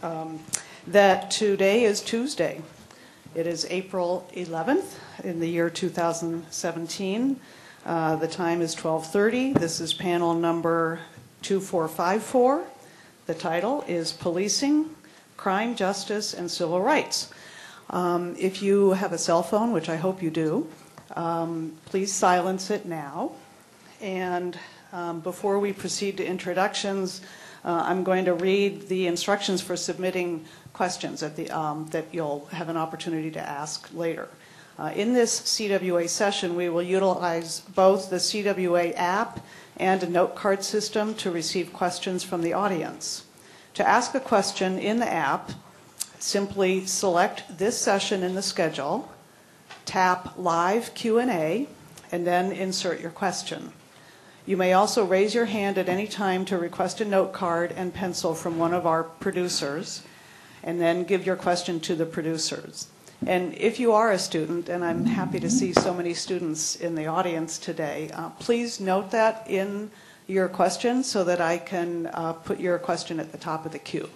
that today is Tuesday. It is April 11th in the year 2017. The time is 12:30. This is panel number 2454. The title is Policing, Crime, Justice, and Civil Rights. If you have a cell phone, which I hope you do, please silence it now. And before we proceed to introductions, I'm going to read the instructions for submitting questions that you'll have an opportunity to ask later. In this CWA session, we will utilize both the CWA app and a note card system to receive questions from the audience. To ask a question in the app, simply select this session in the schedule, tap Live Q&A, and then insert your question. You may also raise your hand at any time to request a note card and pencil from one of our producers, and then give your question to the producers. And if you are a student, and I'm happy to see so many students in the audience today, please note that in your question so that I can put your question at the top of the queue.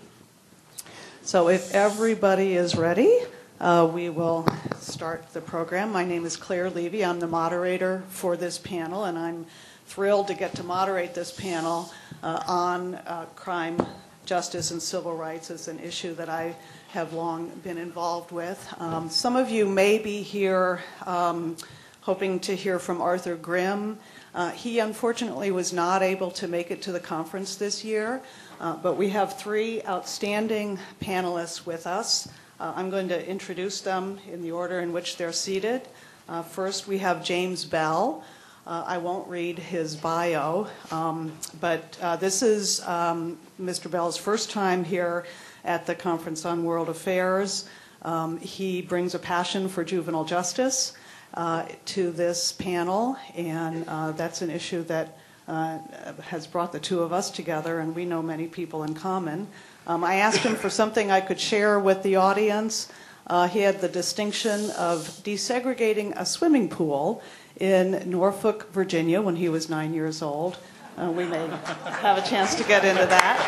So if everybody is ready, we will start the program. My name is Claire Levy. I'm the moderator for this panel, and I'm thrilled to get to moderate this panel on crime, justice, and civil rights as an issue that I have long been involved with. Some of you may be here hoping to hear from Arthur Grimm. He unfortunately was not able to make it to the conference this year, but we have three outstanding panelists with us. I'm going to introduce them in the order in which they're seated. First, we have James Bell. I won't read his bio, but this is Mr. Bell's first time here at the Conference on World Affairs. He brings a passion for juvenile justice to this panel, and that's an issue that has brought the two of us together, and we know many people in common. I asked him for something I could share with the audience. He had the distinction of desegregating a swimming pool in Norfolk, Virginia, when he was 9 years old. We may have a chance to get into that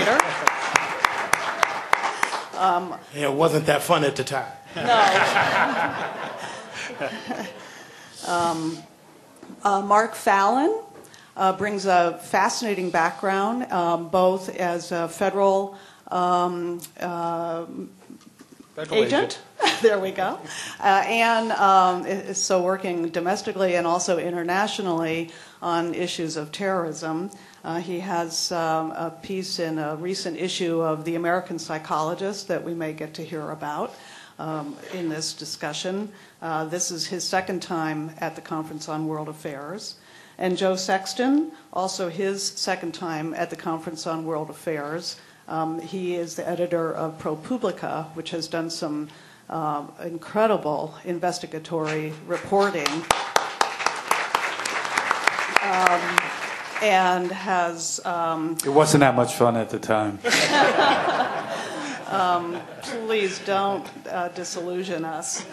later. Yeah, it wasn't that fun at the time. No. Mark Fallon brings a fascinating background, both as a federal agent. There we go. And so working domestically and also internationally on issues of terrorism. He has a piece in a recent issue of The American Psychologist that we may get to hear about in this discussion. This is his second time at the Conference on World Affairs. And Joe Sexton, also his second time at the Conference on World Affairs. He is the editor of ProPublica, which has done some incredible investigatory reporting and has... It wasn't that much fun at the time. Please don't disillusion us.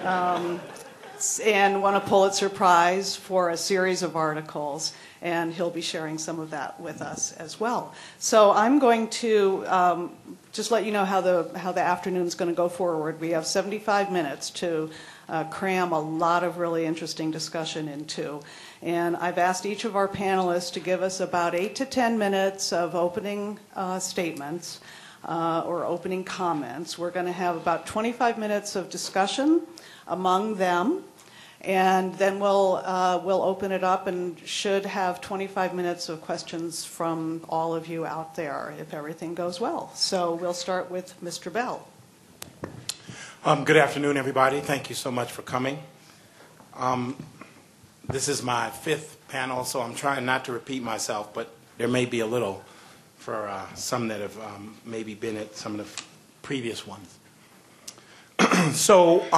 And won a Pulitzer Prize for a series of articles, and he'll be sharing some of that with us as well. So I'm going to just let you know how the afternoon's going to go forward. We have 75 minutes to cram a lot of really interesting discussion into. And I've asked each of our panelists to give us about 8 to 10 minutes of opening statements or opening comments. We're going to have about 25 minutes of discussion among them. And then we'll open it up and should have 25 minutes of questions from all of you out there if everything goes well. So we'll start with Mr. Bell. Good afternoon, everybody. Thank you so much for coming. This is my fifth panel, so I'm trying not to repeat myself, but there may be a little for some that have maybe been at some of the previous ones. So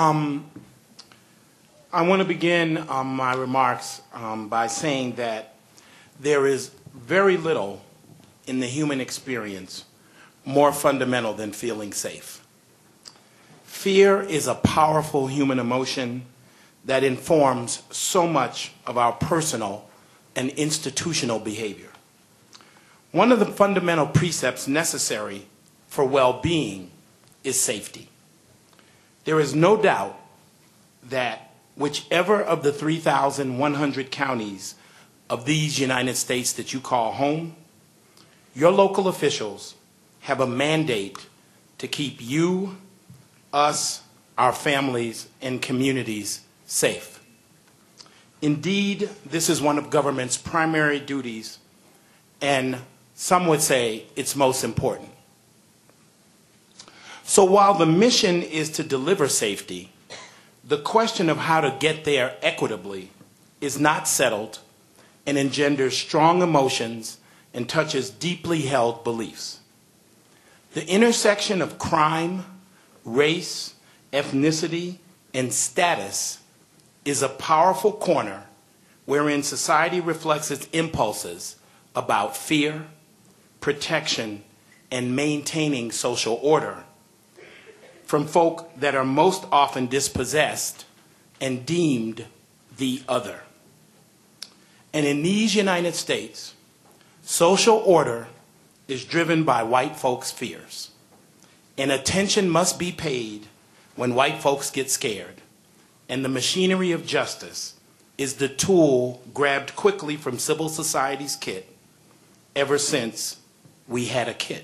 I want to begin my remarks by saying that there is very little in the human experience more fundamental than feeling safe. Fear is a powerful human emotion that informs so much of our personal and institutional behavior. One of the fundamental precepts necessary for well-being is safety. There is no doubt that whichever of the 3,100 counties of these United States that you call home, your local officials have a mandate to keep you, us, our families, and communities safe. Indeed, this is one of government's primary duties, and some would say it's most important. So while the mission is to deliver safety, the question of how to get there equitably is not settled and engenders strong emotions and touches deeply held beliefs. The intersection of crime, race, ethnicity, and status is a powerful corner wherein society reflects its impulses about fear, protection, and maintaining social order from folk that are most often dispossessed and deemed the other. And in these United States, social order is driven by white folks' fears, and attention must be paid when white folks get scared, and the machinery of justice is the tool grabbed quickly from civil society's kit ever since we had a kit.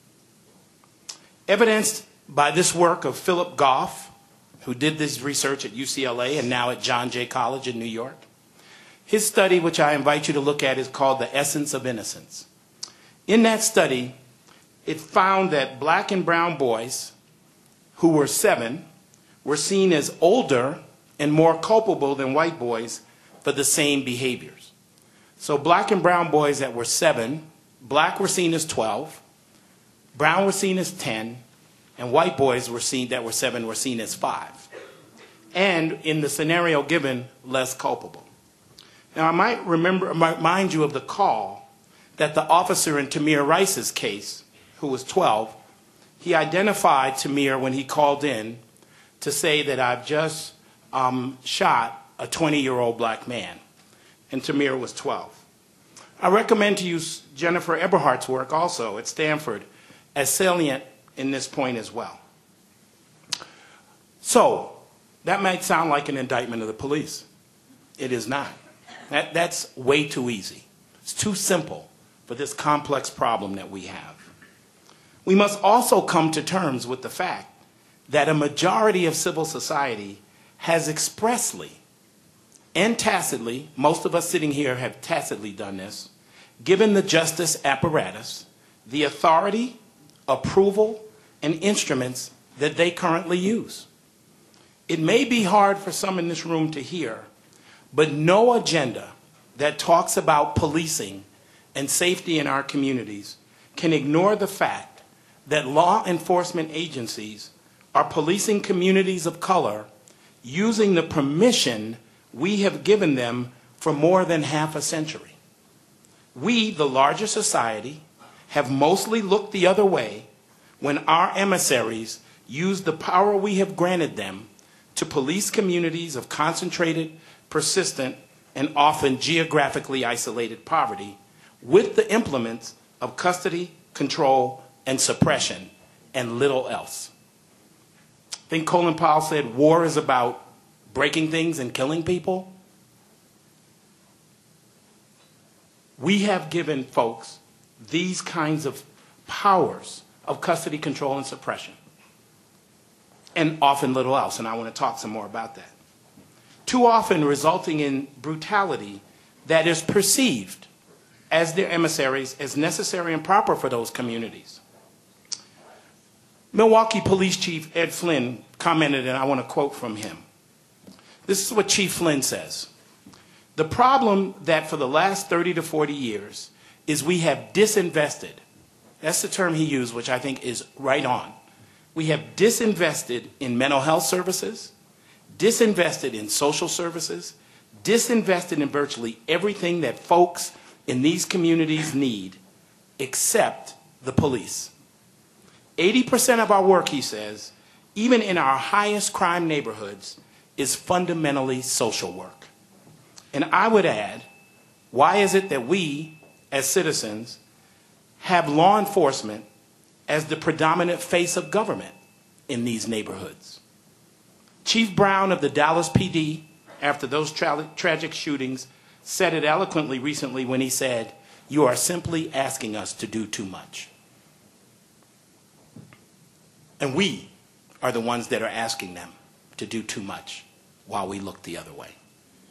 Evidenced by this work of Philip Goff, who did this research at UCLA and now at John Jay College in New York. His study, which I invite you to look at, is called The Essence of Innocence. In that study, it found that black and brown boys who were 7 were seen as older and more culpable than white boys for the same behaviors. So black and brown boys that were 7, black were seen as 12, brown were seen as 10, and white boys were seen that were 7 were seen as 5. And in the scenario given, less culpable. Now I might remind you of the call that the officer in Tamir Rice's case, who was 12, he identified Tamir when he called in to say that I've just shot a 20-year-old black man, and Tamir was 12. I recommend to you Jennifer Eberhardt's work also at Stanford as salient in this point as well. So, that might sound like an indictment of the police. It is not. That's way too easy. It's too simple for this complex problem that we have. We must also come to terms with the fact that a majority of civil society has expressly and tacitly, most of us sitting here have tacitly done this, given the justice apparatus the authority, approval, and instruments that they currently use. It may be hard for some in this room to hear, but no agenda that talks about policing and safety in our communities can ignore the fact that law enforcement agencies are policing communities of color using the permission we have given them for more than half a century. We, the larger society, have mostly looked the other way when our emissaries use the power we have granted them to police communities of concentrated, persistent, and often geographically isolated poverty with the implements of custody, control, and suppression, and little else. I think Colin Powell said war is about breaking things and killing people. We have given folks these kinds of powers of custody, control, and suppression, and often little else, and I want to talk some more about that. Too often resulting in brutality that is perceived as their emissaries as necessary and proper for those communities. Milwaukee Police Chief Ed Flynn commented, and I want to quote from him. This is what Chief Flynn says. The problem that for the last 30 to 40 years is we have disinvested. That's the term he used, which I think is right on. We have disinvested in mental health services, disinvested in social services, disinvested in virtually everything that folks in these communities need, except the police. 80% of our work, he says, even in our highest crime neighborhoods, is fundamentally social work. And I would add, why is it that we, as citizens, have law enforcement as the predominant face of government in these neighborhoods. Chief Brown of the Dallas PD, after those tragic shootings, said it eloquently recently when he said, "You are simply asking us to do too much." And we are the ones that are asking them to do too much while we look the other way.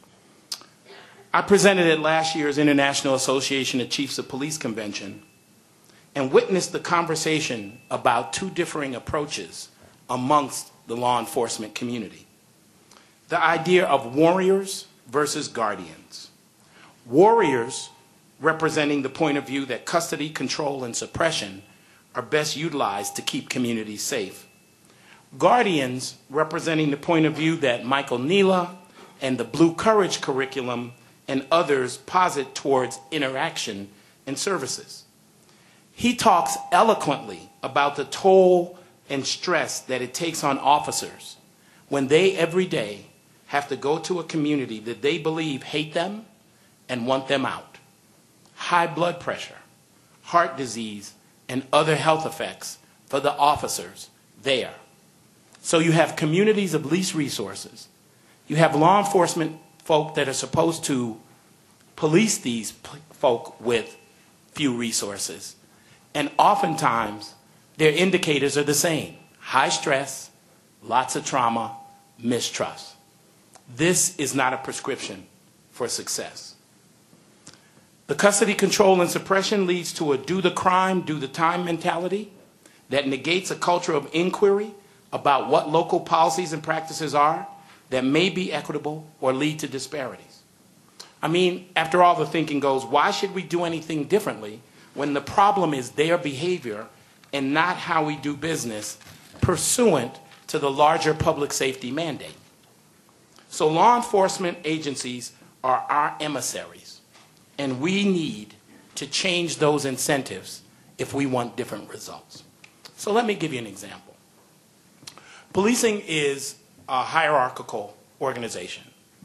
I presented at last year's International Association of Chiefs of Police Convention and witnessed the conversation about two differing approaches amongst the law enforcement community. The idea of warriors versus guardians. Warriors representing the point of view that custody, control, and suppression are best utilized to keep communities safe. Guardians representing the point of view that Michael Nela and the Blue Courage curriculum and others posit towards interaction and services. He talks eloquently about the toll and stress that it takes on officers when they every day have to go to a community that they believe hate them and want them out. High blood pressure, heart disease, and other health effects for the officers there. So you have communities of least resources. You have law enforcement folk that are supposed to police these folk with few resources. And oftentimes, their indicators are the same. High stress, lots of trauma, mistrust. This is not a prescription for success. The custody, control, and suppression leads to a do the crime, do the time mentality that negates a culture of inquiry about what local policies and practices are that may be equitable or lead to disparities. I mean, after all, the thinking goes, why should we do anything differently when the problem is their behavior and not how we do business pursuant to the larger public safety mandate? So law enforcement agencies are our emissaries, and we need to change those incentives if we want different results. So let me give you an example. Policing is a hierarchical organization.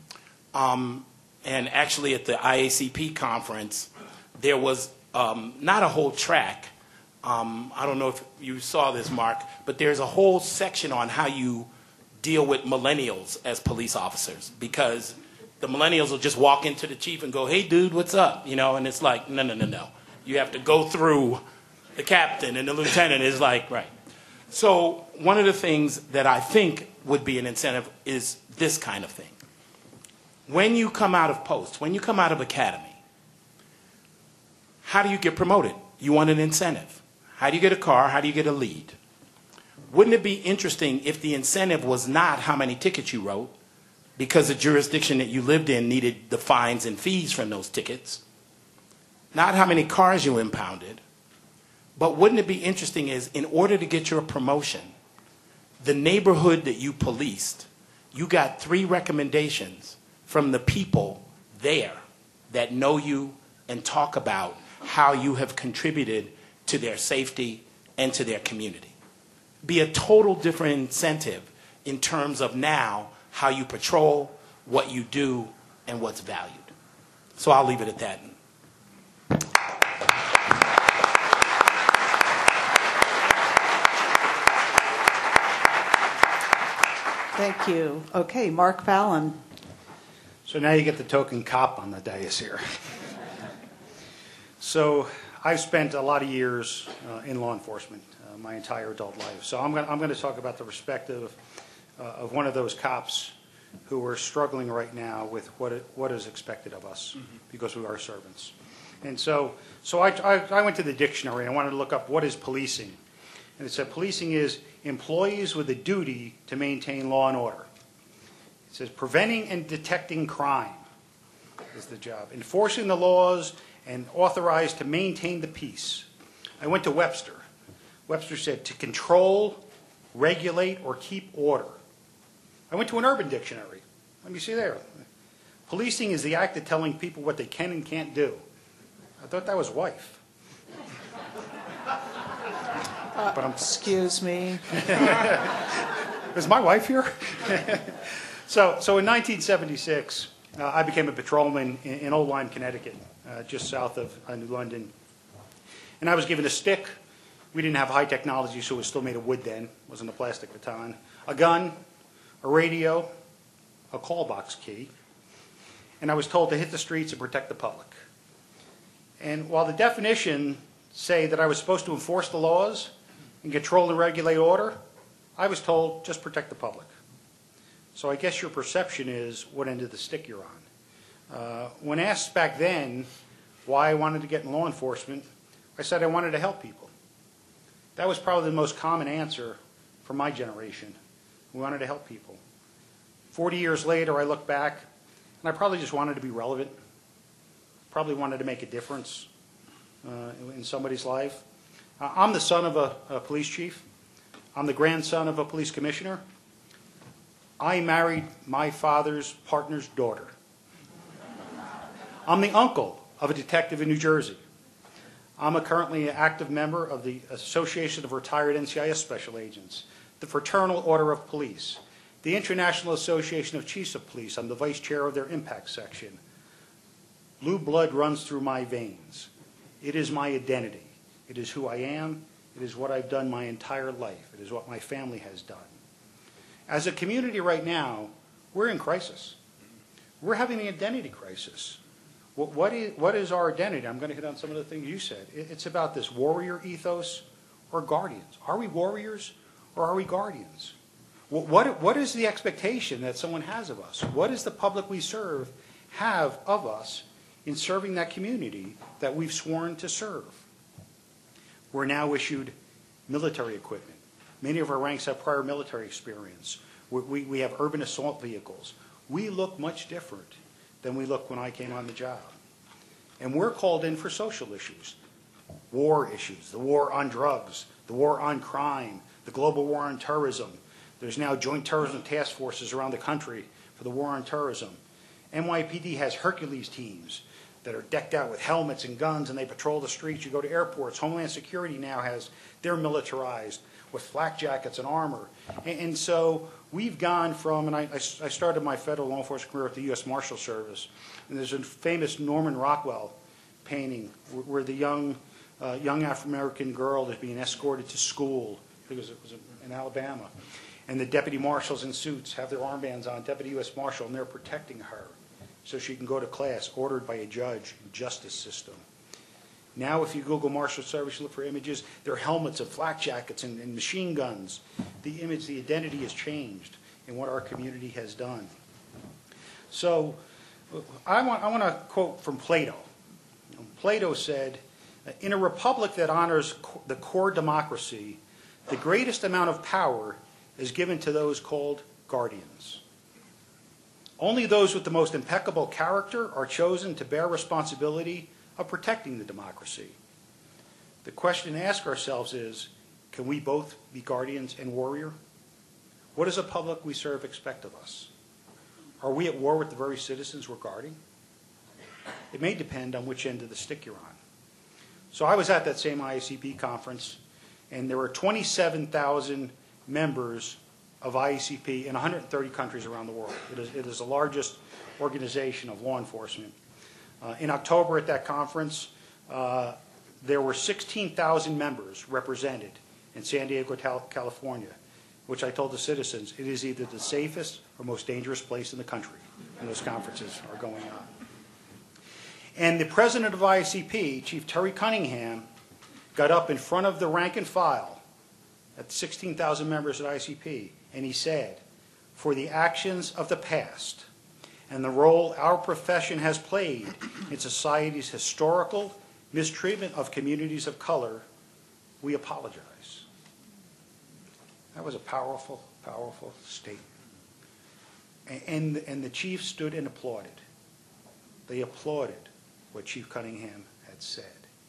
And actually at the IACP conference, there was not a whole track. I don't know if you saw this, Mark, but there's a whole section on how you deal with millennials as police officers, because the millennials will just walk into the chief and go, "Hey, dude, what's up?" You know, and it's like, no. You have to go through the captain, and the lieutenant is like, right. So one of the things that I think would be an incentive is this kind of thing. When you come out of post, when you come out of academy, how do you get promoted? You want an incentive. How do you get a car? How do you get a lead? Wouldn't it be interesting if the incentive was not how many tickets you wrote, because the jurisdiction that you lived in needed the fines and fees from those tickets, not how many cars you impounded, but wouldn't it be interesting is in order to get your promotion, the neighborhood that you policed, you got 3 recommendations from the people there that know you and talk about how you have contributed to their safety and to their community. Be a total different incentive in terms of now how you patrol, what you do, and what's valued. So I'll leave it at that. Thank you. Okay, Mark Fallon. So now you get the token cop on the dais here. So I've spent a lot of years in law enforcement, my entire adult life. So I'm going to talk about the perspective of one of those cops who are struggling right now with what is expected of us because we are servants. And so I went to the dictionary. I wanted to look up what is policing. And it said policing is employees with a duty to maintain law and order. It says preventing and detecting crime is the job. Enforcing the laws and authorized to maintain the peace. I went to Webster. Webster said to control, regulate, or keep order. I went to an Urban Dictionary. Let me see there. Policing is the act of telling people what they can and can't do. I thought that was wife. Excuse me. Is my wife here? So in 1976, I became a patrolman in Old Lyme, Connecticut, just south of New London. And I was given a stick We didn't have high technology, so it was still made of wood then. It wasn't a plastic baton. A gun, a radio, a call box key. And I was told to hit the streets and protect the public. And while the definition say that I was supposed to enforce the laws and control and regulate order, I was told just protect the public. So I guess your perception is what end of the stick you're on. When asked back then why I wanted to get in law enforcement, I said I wanted to help people. That was probably the most common answer for my generation. We wanted to help people. 40 years later, I look back, and I probably just wanted to be relevant. Probably wanted to make a difference in somebody's life. I'm the son of a police chief. I'm the grandson of a police commissioner. I married my father's partner's daughter. I'm the uncle of a detective in New Jersey. I'm currently an active member of the Association of Retired NCIS Special Agents, the Fraternal Order of Police, the International Association of Chiefs of Police. I'm the vice chair of their impact section. Blue blood runs through my veins. It is my identity. It is who I am. It is what I've done my entire life. It is what my family has done. As a community right now, we're in crisis. We're having an identity crisis. What is our identity? I'm going to hit on some of the things you said. It's about this warrior ethos or guardians. Are we warriors or are we guardians? What is the expectation that someone has of us? What does the public we serve have of us in serving that community that we've sworn to serve? We're now issued military equipment. Many of our ranks have prior military experience. We have urban assault vehicles. We look much different than we looked when I came on the job. And we're called in for social issues, war issues, the war on drugs, the war on crime, the global war on terrorism. There's now joint terrorism task forces around the country for the war on terrorism. NYPD has Hercules teams that are decked out with helmets and guns, and they patrol the streets. You go to airports. Homeland Security now has, they're militarized with flak jackets and armor. And so we've gone from, and I started my federal law enforcement career at the U.S. Marshal Service, and there's a famous Norman Rockwell painting where the young African-American girl is being escorted to school. I think it was in Alabama. And the deputy marshals in suits have their armbands on, deputy U.S. Marshal, and they're protecting her so she can go to class, ordered by a judge, justice system. Now if you Google Marshal Service, you look for images, there are helmets and flak jackets and machine guns. The image, the identity has changed in what our community has done. So I want to quote from Plato. Plato said, in a republic that honors the core democracy, the greatest amount of power is given to those called guardians. Only those with the most impeccable character are chosen to bear responsibility of protecting the democracy. The question to ask ourselves is, can we both be guardians and warrior? What does the public we serve expect of us? Are we at war with the very citizens we're guarding? It may depend on which end of the stick you're on. So I was at that same IACP conference, and there were 27,000 members of IACP in 130 countries around the world. It is the largest organization of law enforcement. In October at that conference, there were 16,000 members represented in San Diego, California, which I told the citizens, it is either the safest or most dangerous place in the country when those conferences are going on. And the president of IACP, Chief Terry Cunningham, got up in front of the rank and file at 16,000 members at IACP, and he said, for the actions of the past and the role our profession has played in society's historical mistreatment of communities of color, we apologize. That was a powerful, powerful statement. And the chief stood and applauded. They applauded what Chief Cunningham had said.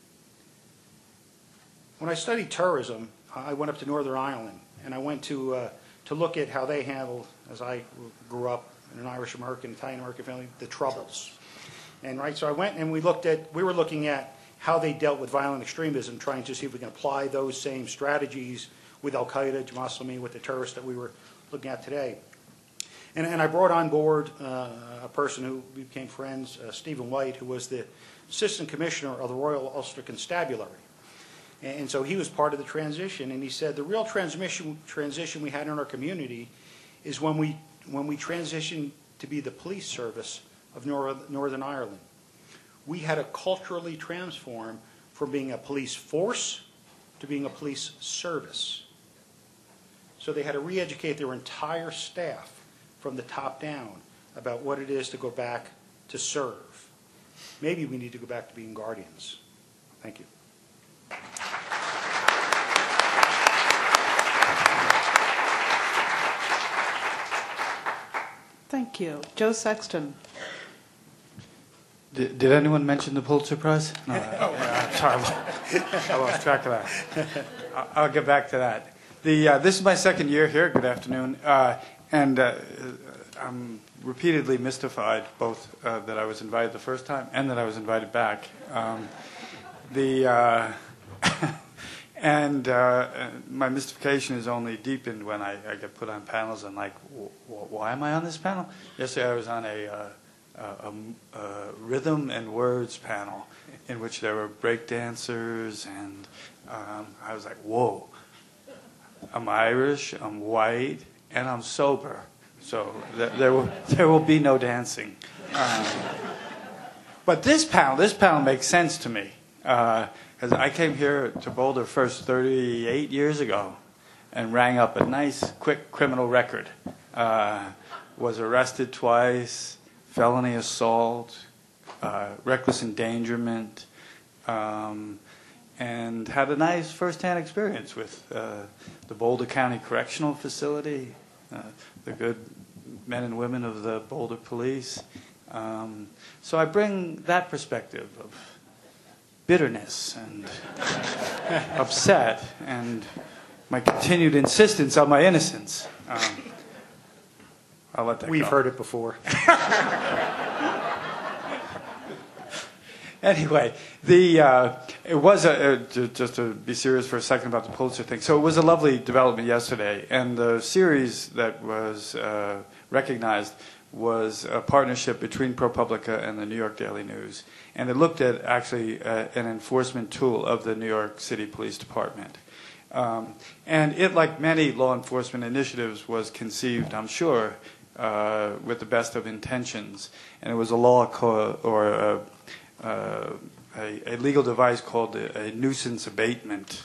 When I studied terrorism, I went up to Northern Ireland, and I went to look at how they handled, as I grew up in an Irish-American, Italian-American family, the Troubles. And so I went and we were looking at how they dealt with violent extremism, trying to see if we can apply those same strategies with Al-Qaeda, Jamaat Islamiyah, with the terrorists that we were looking at today. And I brought on board a person who became friends, Stephen White, who was the Assistant Commissioner of the Royal Ulster Constabulary. And so he was part of the transition, and he said the real transition we had in our community is when we transitioned to be the police service of Northern Ireland. We had to culturally transform from being a police force to being a police service. So they had to re-educate their entire staff from the top down about what it is to go back to serve. Maybe we need to go back to being guardians. Thank you. Thank you. Joe Sexton. Did anyone mention the Pulitzer Prize? No, sorry, I lost track of that. I'll get back to that. This is my second year here. Good afternoon. And I'm repeatedly mystified, both that I was invited the first time and that I was invited back. And my mystification is only deepened when I get put on panels and like, why am I on this panel? Yesterday I was on a rhythm and words panel in which there were break dancers, and I was like, whoa, I'm Irish, I'm white, and I'm sober, so there will be no dancing. But this panel makes sense to me. Because I came here to Boulder first 38 years ago and rang up a nice, quick criminal record. Was arrested twice, felony assault, reckless endangerment, and had a nice first-hand experience with the Boulder County Correctional Facility, the good men and women of the Boulder Police. So I bring that perspective of bitterness and upset and my continued insistence on my innocence. I'll let that We've go. heard it before. Anyway, it was just to be serious for a second about the Pulitzer thing. So it was a lovely development yesterday, and the series that was recognized was a partnership between ProPublica and the New York Daily News. And it looked at actually an enforcement tool of the New York City Police Department. And it, like many law enforcement initiatives, was conceived, I'm sure, with the best of intentions. And it was a law or a legal device called a nuisance abatement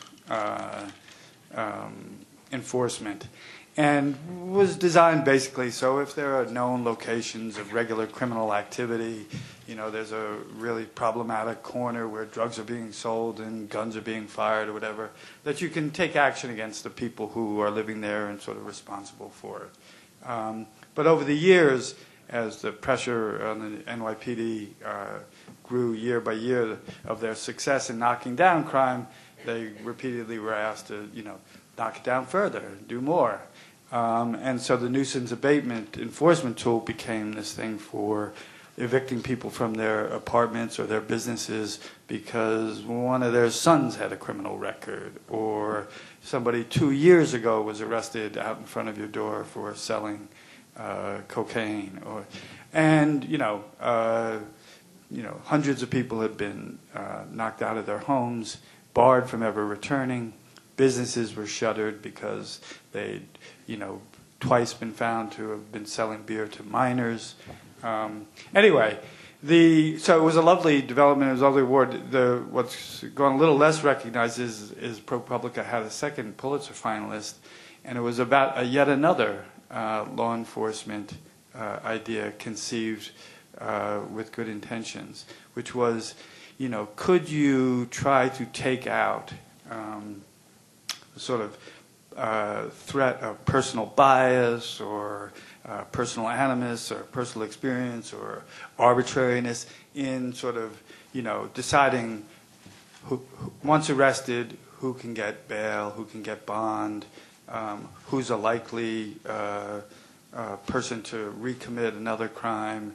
enforcement. And was designed basically so if there are known locations of regular criminal activity, you know, there's a really problematic corner where drugs are being sold and guns are being fired or whatever, that you can take action against the people who are living there and sort of responsible for it. But over the years, as the pressure on the NYPD grew year by year of their success in knocking down crime, they repeatedly were asked to, you know, knock it down further, do more. And so the nuisance abatement enforcement tool became this thing for evicting people from their apartments or their businesses because one of their sons had a criminal record, or somebody 2 years ago was arrested out in front of your door for selling cocaine, and hundreds of people had been knocked out of their homes, barred from ever returning. Businesses were shuttered because they'd, twice been found to have been selling beer to minors. Anyway, so it was a lovely development. It was a lovely award. What's gone a little less recognized is ProPublica had a second Pulitzer finalist, and it was about yet another law enforcement idea conceived with good intentions, which was, could you try to take out sort of threat of personal bias or personal animus or personal experience or arbitrariness in sort of, deciding who, once arrested, who can get bail, who can get bond, who's a likely person to recommit another crime,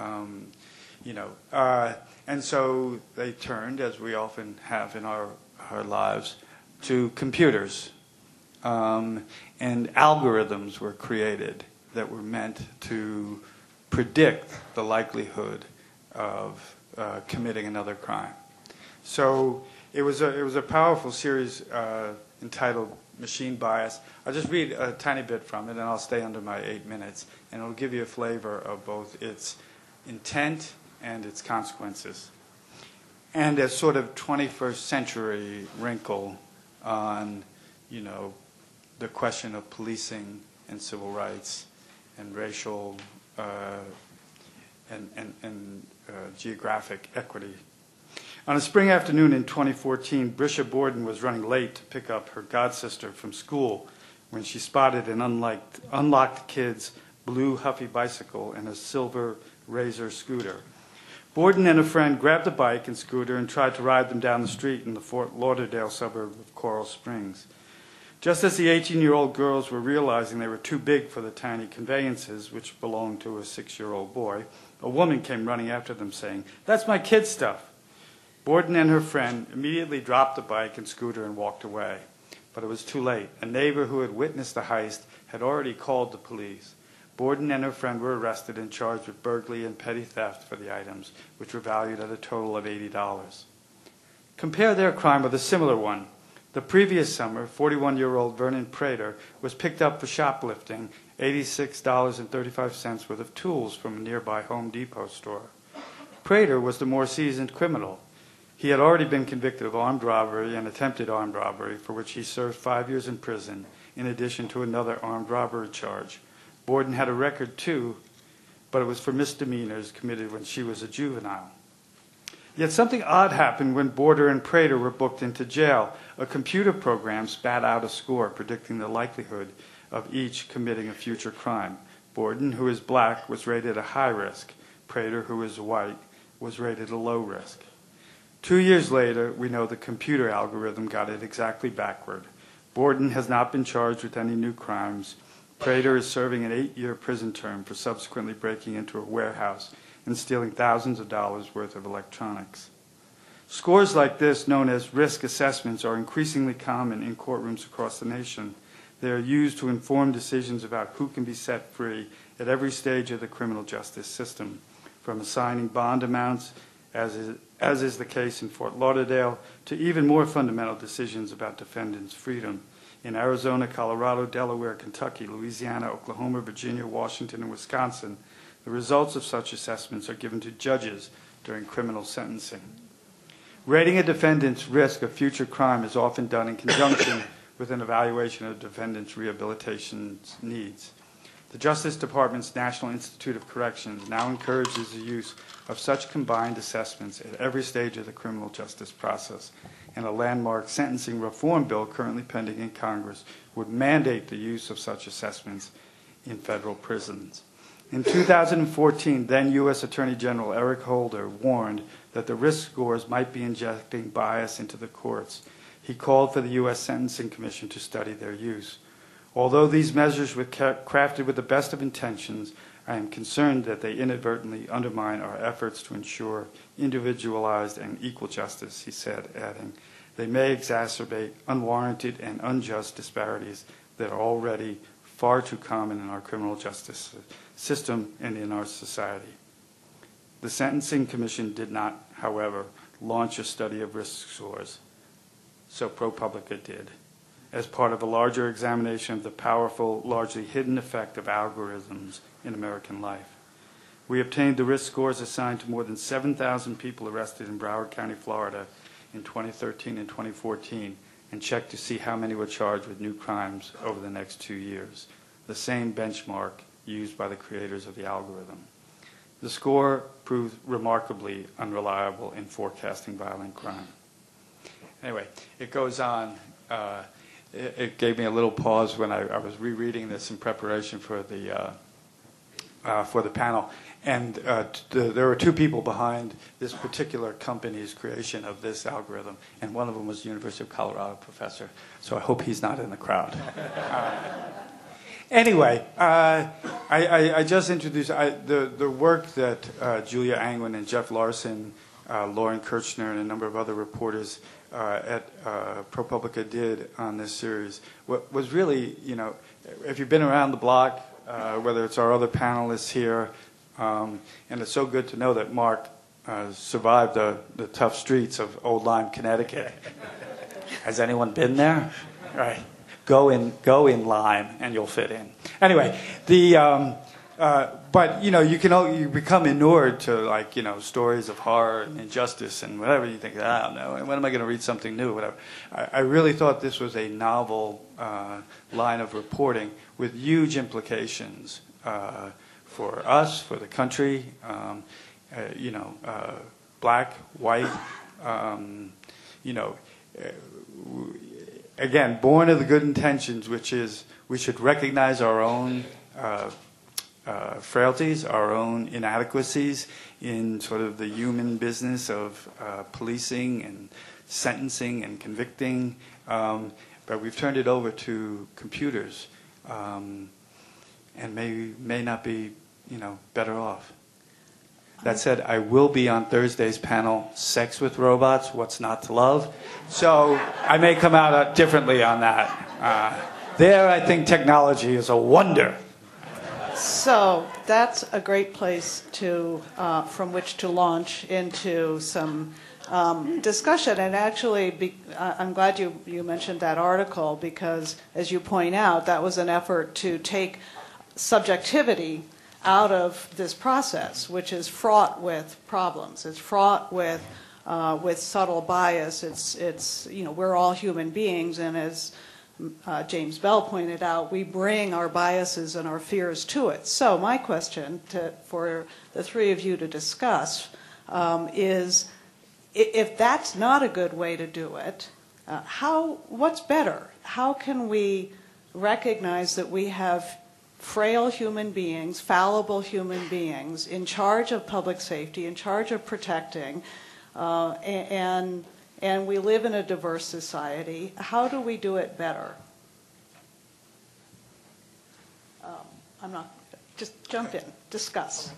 and so they turned, as we often have in our lives, to computers. And algorithms were created that were meant to predict the likelihood of committing another crime. So It was a powerful series entitled Machine Bias. I'll just read a tiny bit from it, and I'll stay under my 8 minutes, and it'll give you a flavor of both its intent and its consequences, and a sort of 21st century wrinkle on, you know, the question of policing and civil rights and racial and geographic equity. On a spring afternoon in 2014, Brisha Borden was running late to pick up her godsister from school when she spotted an unlocked kid's blue Huffy bicycle and a silver Razor scooter. Borden and a friend grabbed the bike and scooter and tried to ride them down the street in the Fort Lauderdale suburb of Coral Springs. Just as the 18-year-old girls were realizing they were too big for the tiny conveyances, which belonged to a 6-year-old boy, a woman came running after them saying, "That's my kid's stuff." Borden and her friend immediately dropped the bike and scooter and walked away. But it was too late. A neighbor who had witnessed the heist had already called the police. Borden and her friend were arrested and charged with burglary and petty theft for the items, which were valued at a total of $80. Compare their crime with a similar one. The previous summer, 41-year-old Vernon Prater was picked up for shoplifting $86.35 worth of tools from a nearby Home Depot store. Prater was the more seasoned criminal. He had already been convicted of armed robbery and attempted armed robbery, for which he served 5 years in prison, in addition to another armed robbery charge. Borden had a record too, but it was for misdemeanors committed when she was a juvenile. Yet something odd happened when Borden and Prater were booked into jail. A computer program spat out a score predicting the likelihood of each committing a future crime. Borden, who is black, was rated a high risk. Prater, who is white, was rated a low risk. 2 years later, we know the computer algorithm got it exactly backward. Borden has not been charged with any new crimes. Prater is serving an 8-year prison term for subsequently breaking into a warehouse and stealing thousands of dollars worth of electronics. Scores like this, known as risk assessments, are increasingly common in courtrooms across the nation. They are used to inform decisions about who can be set free at every stage of the criminal justice system, from assigning bond amounts, as is the case in Fort Lauderdale, to even more fundamental decisions about defendants' freedom. In Arizona, Colorado, Delaware, Kentucky, Louisiana, Oklahoma, Virginia, Washington, and Wisconsin, the results of such assessments are given to judges during criminal sentencing. Rating a defendant's risk of future crime is often done in conjunction with an evaluation of the defendant's rehabilitation needs. The Justice Department's National Institute of Corrections now encourages the use of such combined assessments at every stage of the criminal justice process, and a landmark sentencing reform bill currently pending in Congress would mandate the use of such assessments in federal prisons. In 2014, then U.S. Attorney General Eric Holder warned that the risk scores might be injecting bias into the courts. He called for the U.S. Sentencing Commission to study their use. Although these measures were crafted with the best of intentions, I am concerned that they inadvertently undermine our efforts to ensure individualized and equal justice, he said, adding, they may exacerbate unwarranted and unjust disparities that are already far too common in our criminal justice system and in our society. The Sentencing Commission did not, however, launch a study of risk scores, so ProPublica did, as part of a larger examination of the powerful, largely hidden effect of algorithms in American life. We obtained the risk scores assigned to more than 7,000 people arrested in Broward County, Florida in 2013 and 2014, and checked to see how many were charged with new crimes over the next 2 years, the same benchmark used by the creators of the algorithm. The score proved remarkably unreliable in forecasting violent crime. Anyway, it goes on. It gave me a little pause when I was rereading this in preparation for the panel. And there were two people behind this particular company's creation of this algorithm, and one of them was the University of Colorado professor. So I hope he's not in the crowd. Anyway, I just introduced the work that Julia Angwin and Jeff Larson, Lauren Kirchner, and a number of other reporters at ProPublica did on this series. What was really, you know, if you've been around the block, whether it's our other panelists here, and it's so good to know that Mark survived the tough streets of Old Lyme, Connecticut. Has anyone been there? Right. Go in Lyme, and you'll fit in. Anyway, but you become inured to stories of horror and injustice and whatever. You think, I don't know, when am I going to read something new? Whatever. I really thought this was a novel line of reporting with huge implications for us, for the country. Black, white. Again, born of the good intentions, which is we should recognize our own frailties, our own inadequacies in sort of the human business of policing and sentencing and convicting. But we've turned it over to computers, and may not be, better off. That said, I will be on Thursday's panel, Sex with Robots, What's Not to Love. So I may come out differently on that. There, I think technology is a wonder. So that's a great place to from which to launch into some discussion. And actually, I'm glad you mentioned that article because, as you point out, that was an effort to take subjectivity out of this process, which is fraught with problems. It's fraught with subtle bias. It's we're all human beings, and as James Bell pointed out, we bring our biases and our fears to it. So my question for the three of you to discuss is, if that's not a good way to do it, what's better? How can we recognize that we have frail human beings, fallible human beings, in charge of public safety, in charge of protecting, and we live in a diverse society? How do we do it better? I'm not, just jump in, discuss.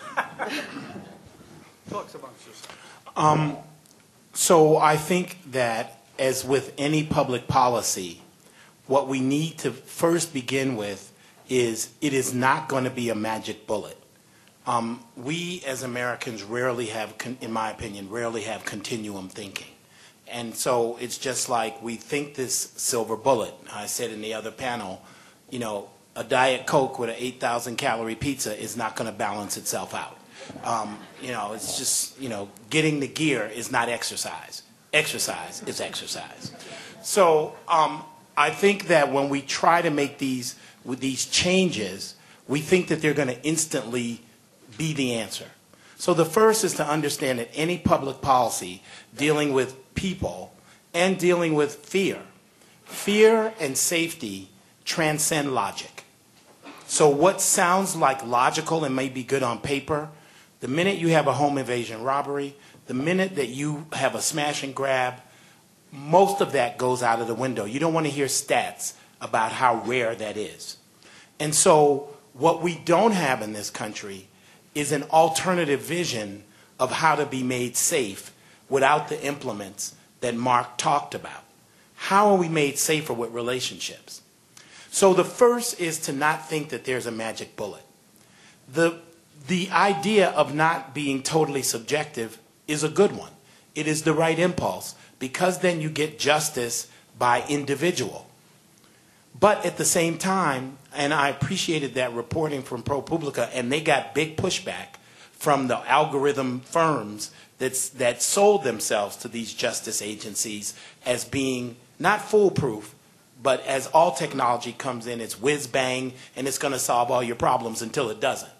Talks amongst yourselves. So I think that, as with any public policy, what we need to first begin with is it is not going to be a magic bullet. We as Americans rarely have, in my opinion, rarely have continuum thinking. And so it's just like we think this silver bullet. I said in the other panel, a Diet Coke with an 8,000 calorie pizza is not going to balance itself out. It's just, getting the gear is not exercise. Exercise is exercise. So I think that when we try to make these changes, we think that they're going to instantly be the answer. So the first is to understand that any public policy dealing with people and dealing with fear and safety transcend logic. So what sounds like logical and may be good on paper, the minute you have a home invasion robbery, the minute that you have a smash and grab, most of that goes out of the window. You don't want to hear stats about how rare that is. And so what we don't have in this country is an alternative vision of how to be made safe without the implements that Mark talked about. How are we made safer with relationships? So the first is to not think that there's a magic bullet. The idea of not being totally subjective is a good one. It is the right impulse, because then you get justice by individual. But at the same time, and I appreciated that reporting from ProPublica, and they got big pushback from the algorithm firms that sold themselves to these justice agencies as being not foolproof, but as all technology comes in, it's whiz-bang, and it's going to solve all your problems until it doesn't.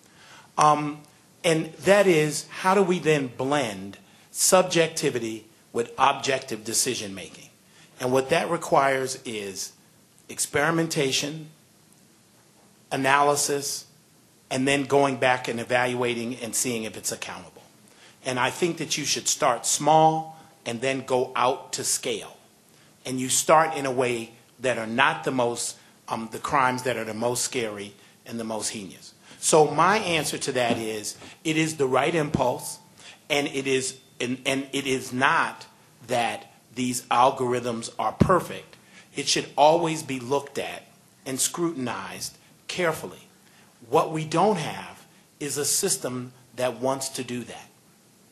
And that is, how do we then blend subjectivity with objective decision-making? And what that requires is experimentation, analysis, and then going back and evaluating and seeing if it's accountable. And I think that you should start small and then go out to scale. And you start in a way that are not the crimes that are the most scary and the most heinous. So my answer to that is, it is the right impulse, and it is not that these algorithms are perfect. It should always be looked at and scrutinized carefully. What we don't have is a system that wants to do that.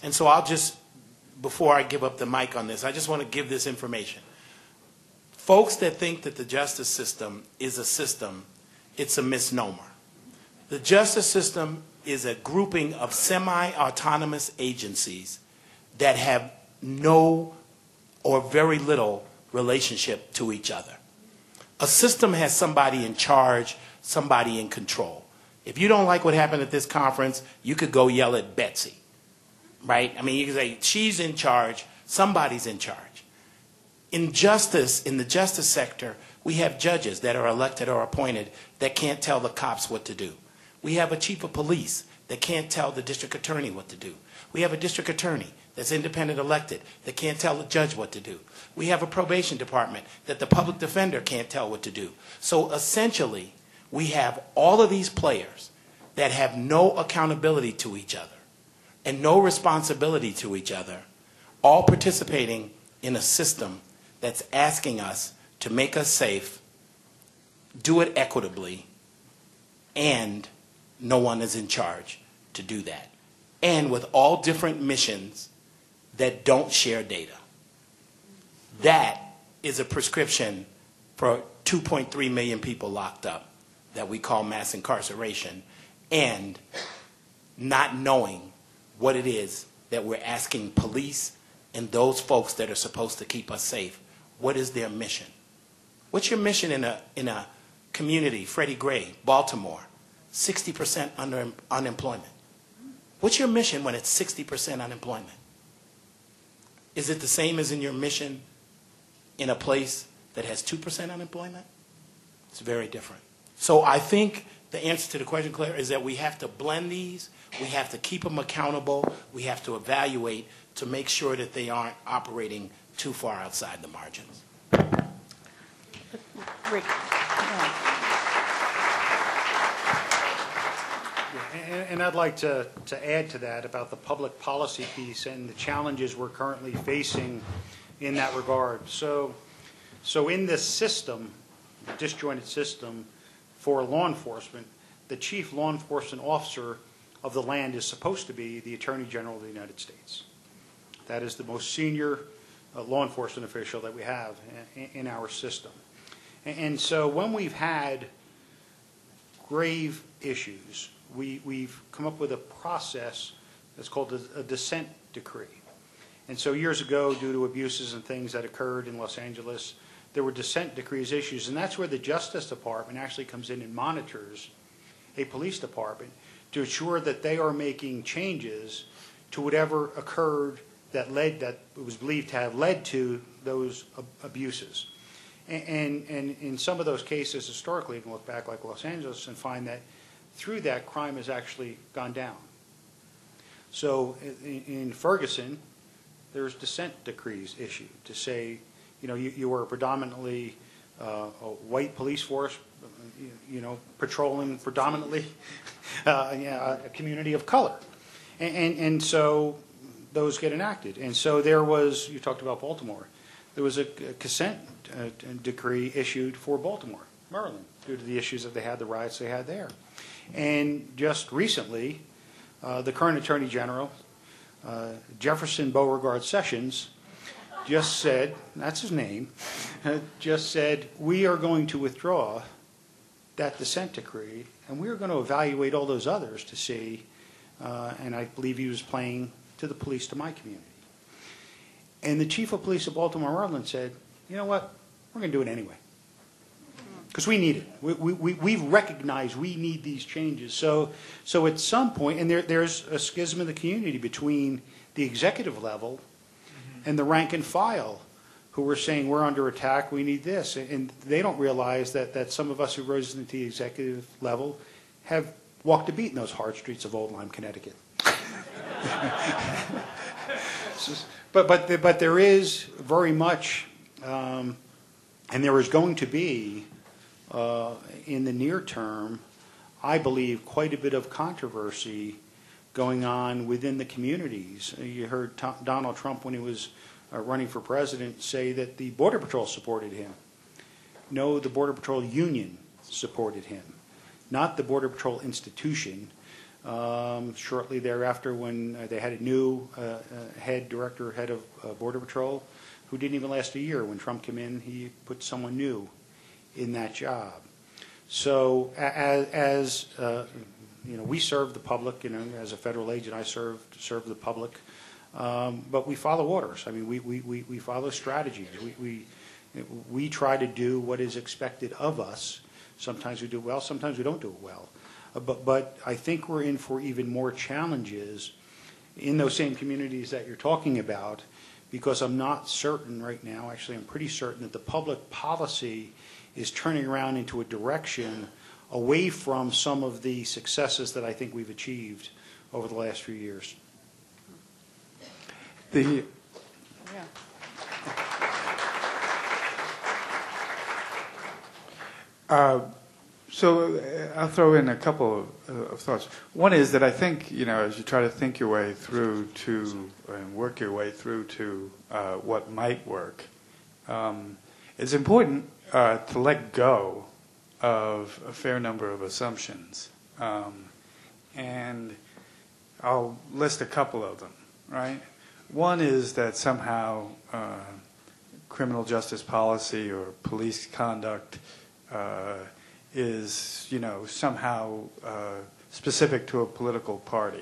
And so I'll just, before I give up the mic on this, I just want to give this information. Folks that think that the justice system is a system, it's a misnomer. The justice system is a grouping of semi-autonomous agencies that have no or very little relationship to each other. A system has somebody in charge, somebody in control. If you don't like what happened at this conference, you could go yell at Betsy, right? I mean, you could say, she's in charge, somebody's in charge. In justice, in the justice sector, we have judges that are elected or appointed that can't tell the cops what to do. We have a chief of police that can't tell the district attorney what to do. We have a district attorney that's independent elected that can't tell the judge what to do. We have a probation department that the public defender can't tell what to do. So essentially, we have all of these players that have no accountability to each other and no responsibility to each other, all participating in a system that's asking us to make us safe, do it equitably, and no one is in charge to do that. And with all different missions that don't share data. That is a prescription for 2.3 million people locked up that we call mass incarceration, and not knowing what it is that we're asking police and those folks that are supposed to keep us safe, what is their mission? What's your mission in a community, Freddie Gray, Baltimore, 60% unemployment? What's your mission when it's 60% unemployment? Is it the same as in your mission in a place that has 2% unemployment? It's very different. So I think the answer to the question, Claire, is that we have to blend these. We have to keep them accountable. We have to evaluate to make sure that they aren't operating too far outside the margins. Rick. And I'd like to add to that about the public policy piece and the challenges we're currently facing in that regard. So in this system, the disjointed system for law enforcement, the chief law enforcement officer of the land is supposed to be the Attorney General of the United States. That is the most senior law enforcement official that we have in our system. And so when we've had grave issues, we've come up with a process that's called a dissent decree. And so years ago, due to abuses and things that occurred in Los Angeles, there were dissent decrees issued, and that's where the Justice Department actually comes in and monitors a police department to ensure that they are making changes to whatever occurred that was believed to have led to those abuses. And in some of those cases, historically, you can look back like Los Angeles and find that through that, crime has actually gone down. So in Ferguson, there's dissent decrees issued to say, you know, you were predominantly a white police force, you know, patrolling predominantly a community of color. And so those get enacted. And so there was, you talked about Baltimore, there was a consent decree issued for Baltimore, Maryland, due to the issues that they had, the riots they had there. And just recently, the current Attorney General, Jefferson Beauregard Sessions, just said, that's his name, just said, we are going to withdraw that dissent decree, and we are going to evaluate all those others to see, and I believe he was playing to the police, to my community. And the chief of police of Baltimore, Maryland said, you know what, we're going to do it anyway. Because we need it. We've recognized we need these changes. So at some point, and there's a schism in the community between the executive level and the rank and file who are saying we're under attack, we need this. And they don't realize that some of us who rose into the executive level have walked a beat in those hard streets of Old Lyme, Connecticut. But there is very much, and there is going to be, in the near term, I believe, quite a bit of controversy going on within the communities. You heard Donald Trump, when he was running for president, say that the Border Patrol supported him. No, the Border Patrol union supported him, not the Border Patrol institution. Shortly thereafter, when they had a new head of Border Patrol, who didn't even last a year. When Trump came in, he put someone new in that job. So as we serve the public, as a federal agent, I serve the public, but we follow orders. I mean, we follow strategies. We try to do what is expected of us. Sometimes we do well, sometimes we don't do it well. But I think we're in for even more challenges in those same communities that you're talking about, because I'm not certain right now, actually I'm pretty certain that the public policy is turning around into a direction away from some of the successes that I think we've achieved over the last few years. Yeah. So I'll throw in a couple of thoughts. One is that I think, as you try to think your way through to and work your way through to what might work, it's important to let go of a fair number of assumptions. And I'll list a couple of them, right? One is that somehow criminal justice policy or police conduct is, somehow specific to a political party.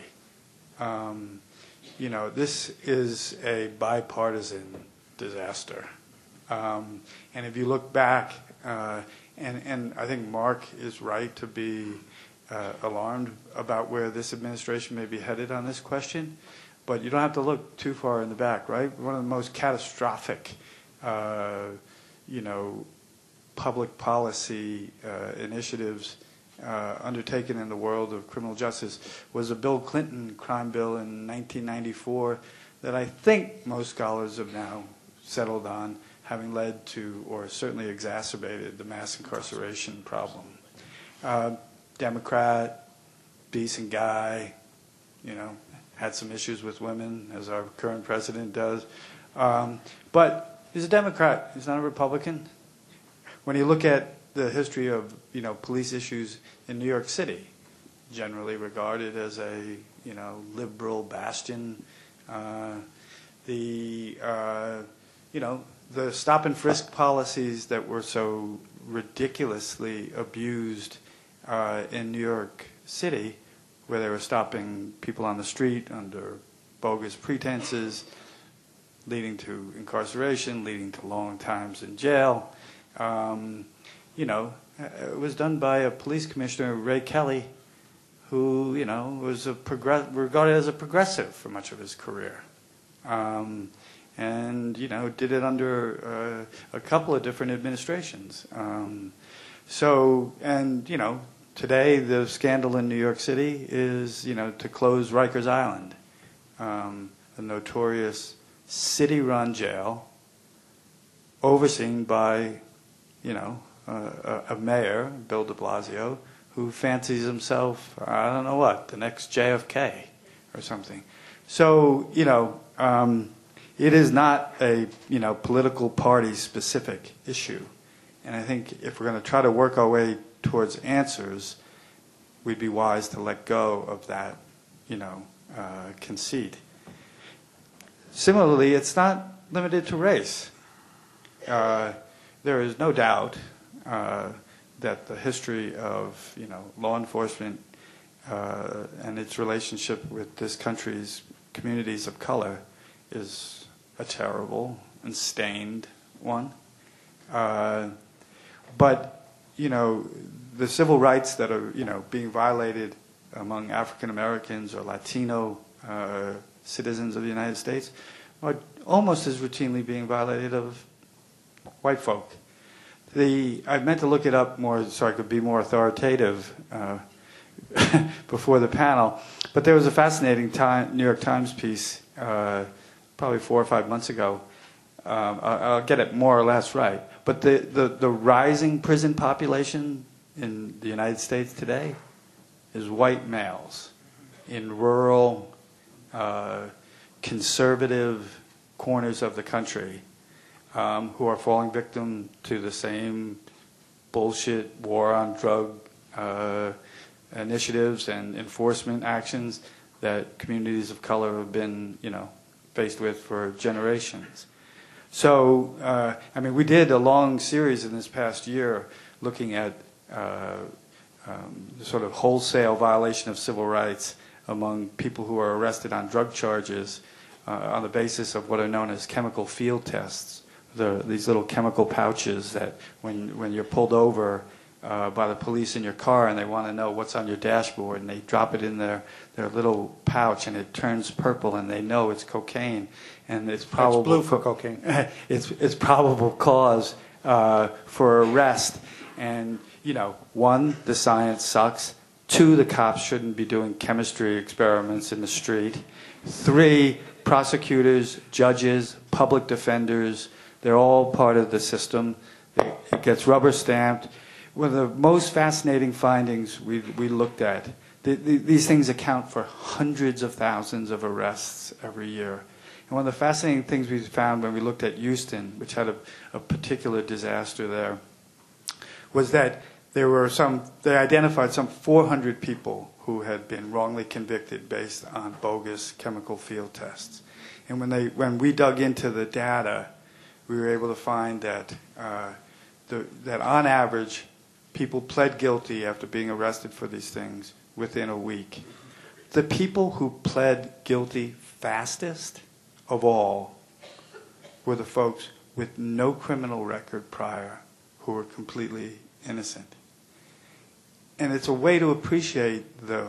This is a bipartisan disaster. And if you look back, and I think Mark is right to be alarmed about where this administration may be headed on this question, but you don't have to look too far in the back, right? One of the most catastrophic, public policy initiatives undertaken in the world of criminal justice was a Bill Clinton crime bill in 1994 that I think most scholars have now settled on, having led to, or certainly exacerbated, the mass incarceration problem. Democrat, decent guy, had some issues with women, as our current president does. But he's a Democrat. He's not a Republican. When you look at the history of, police issues in New York City, generally regarded as a, liberal bastion, the stop and frisk policies that were so ridiculously abused in New York City, where they were stopping people on the street under bogus pretenses, leading to incarceration, leading to long times in jail. It was done by a police commissioner, Ray Kelly, who, was regarded as a progressive for much of his career. And, did it under a couple of different administrations. Today the scandal in New York City is, to close Rikers Island, a notorious city-run jail overseen by, a mayor, Bill de Blasio, who fancies himself, I don't know what, the next JFK or something. So, it is not a, political party-specific issue. And I think if we're going to try to work our way towards answers, we'd be wise to let go of that, conceit. Similarly, it's not limited to race. There is no doubt that the history of, law enforcement and its relationship with this country's communities of color is a terrible and stained one. But, the civil rights that are, being violated among African Americans or Latino citizens of the United States are almost as routinely being violated of white folk. I meant to look it up more so I could be more authoritative before the panel, but there was a fascinating New York Times piece probably 4 or 5 months ago. I'll get it more or less right. But the rising prison population in the United States today is white males in rural, conservative corners of the country who are falling victim to the same bullshit war on drug initiatives and enforcement actions that communities of color have been, faced with for generations. So, I mean, we did a long series in this past year looking at sort of wholesale violation of civil rights among people who are arrested on drug charges on the basis of what are known as chemical field tests. These little chemical pouches that when you're pulled over by the police in your car and they want to know what's on your dashboard, and they drop it in their little pouch and it turns purple and they know it's cocaine, and it's probable It's blue for cocaine. it's probable cause for arrest. And one, the science sucks. Two, the cops shouldn't be doing chemistry experiments in the street. Three, prosecutors, judges, public defenders, they're all part of the system. It gets rubber stamped. One of the most fascinating findings we looked at, these things account for hundreds of thousands of arrests every year. And one of the fascinating things we found when we looked at Houston, which had a particular disaster there, was that they identified some 400 people who had been wrongly convicted based on bogus chemical field tests. And when we dug into the data, we were able to find that that on average, people pled guilty after being arrested for these things within a week. The people who pled guilty fastest of all were the folks with no criminal record prior, who were completely innocent. And it's a way to appreciate the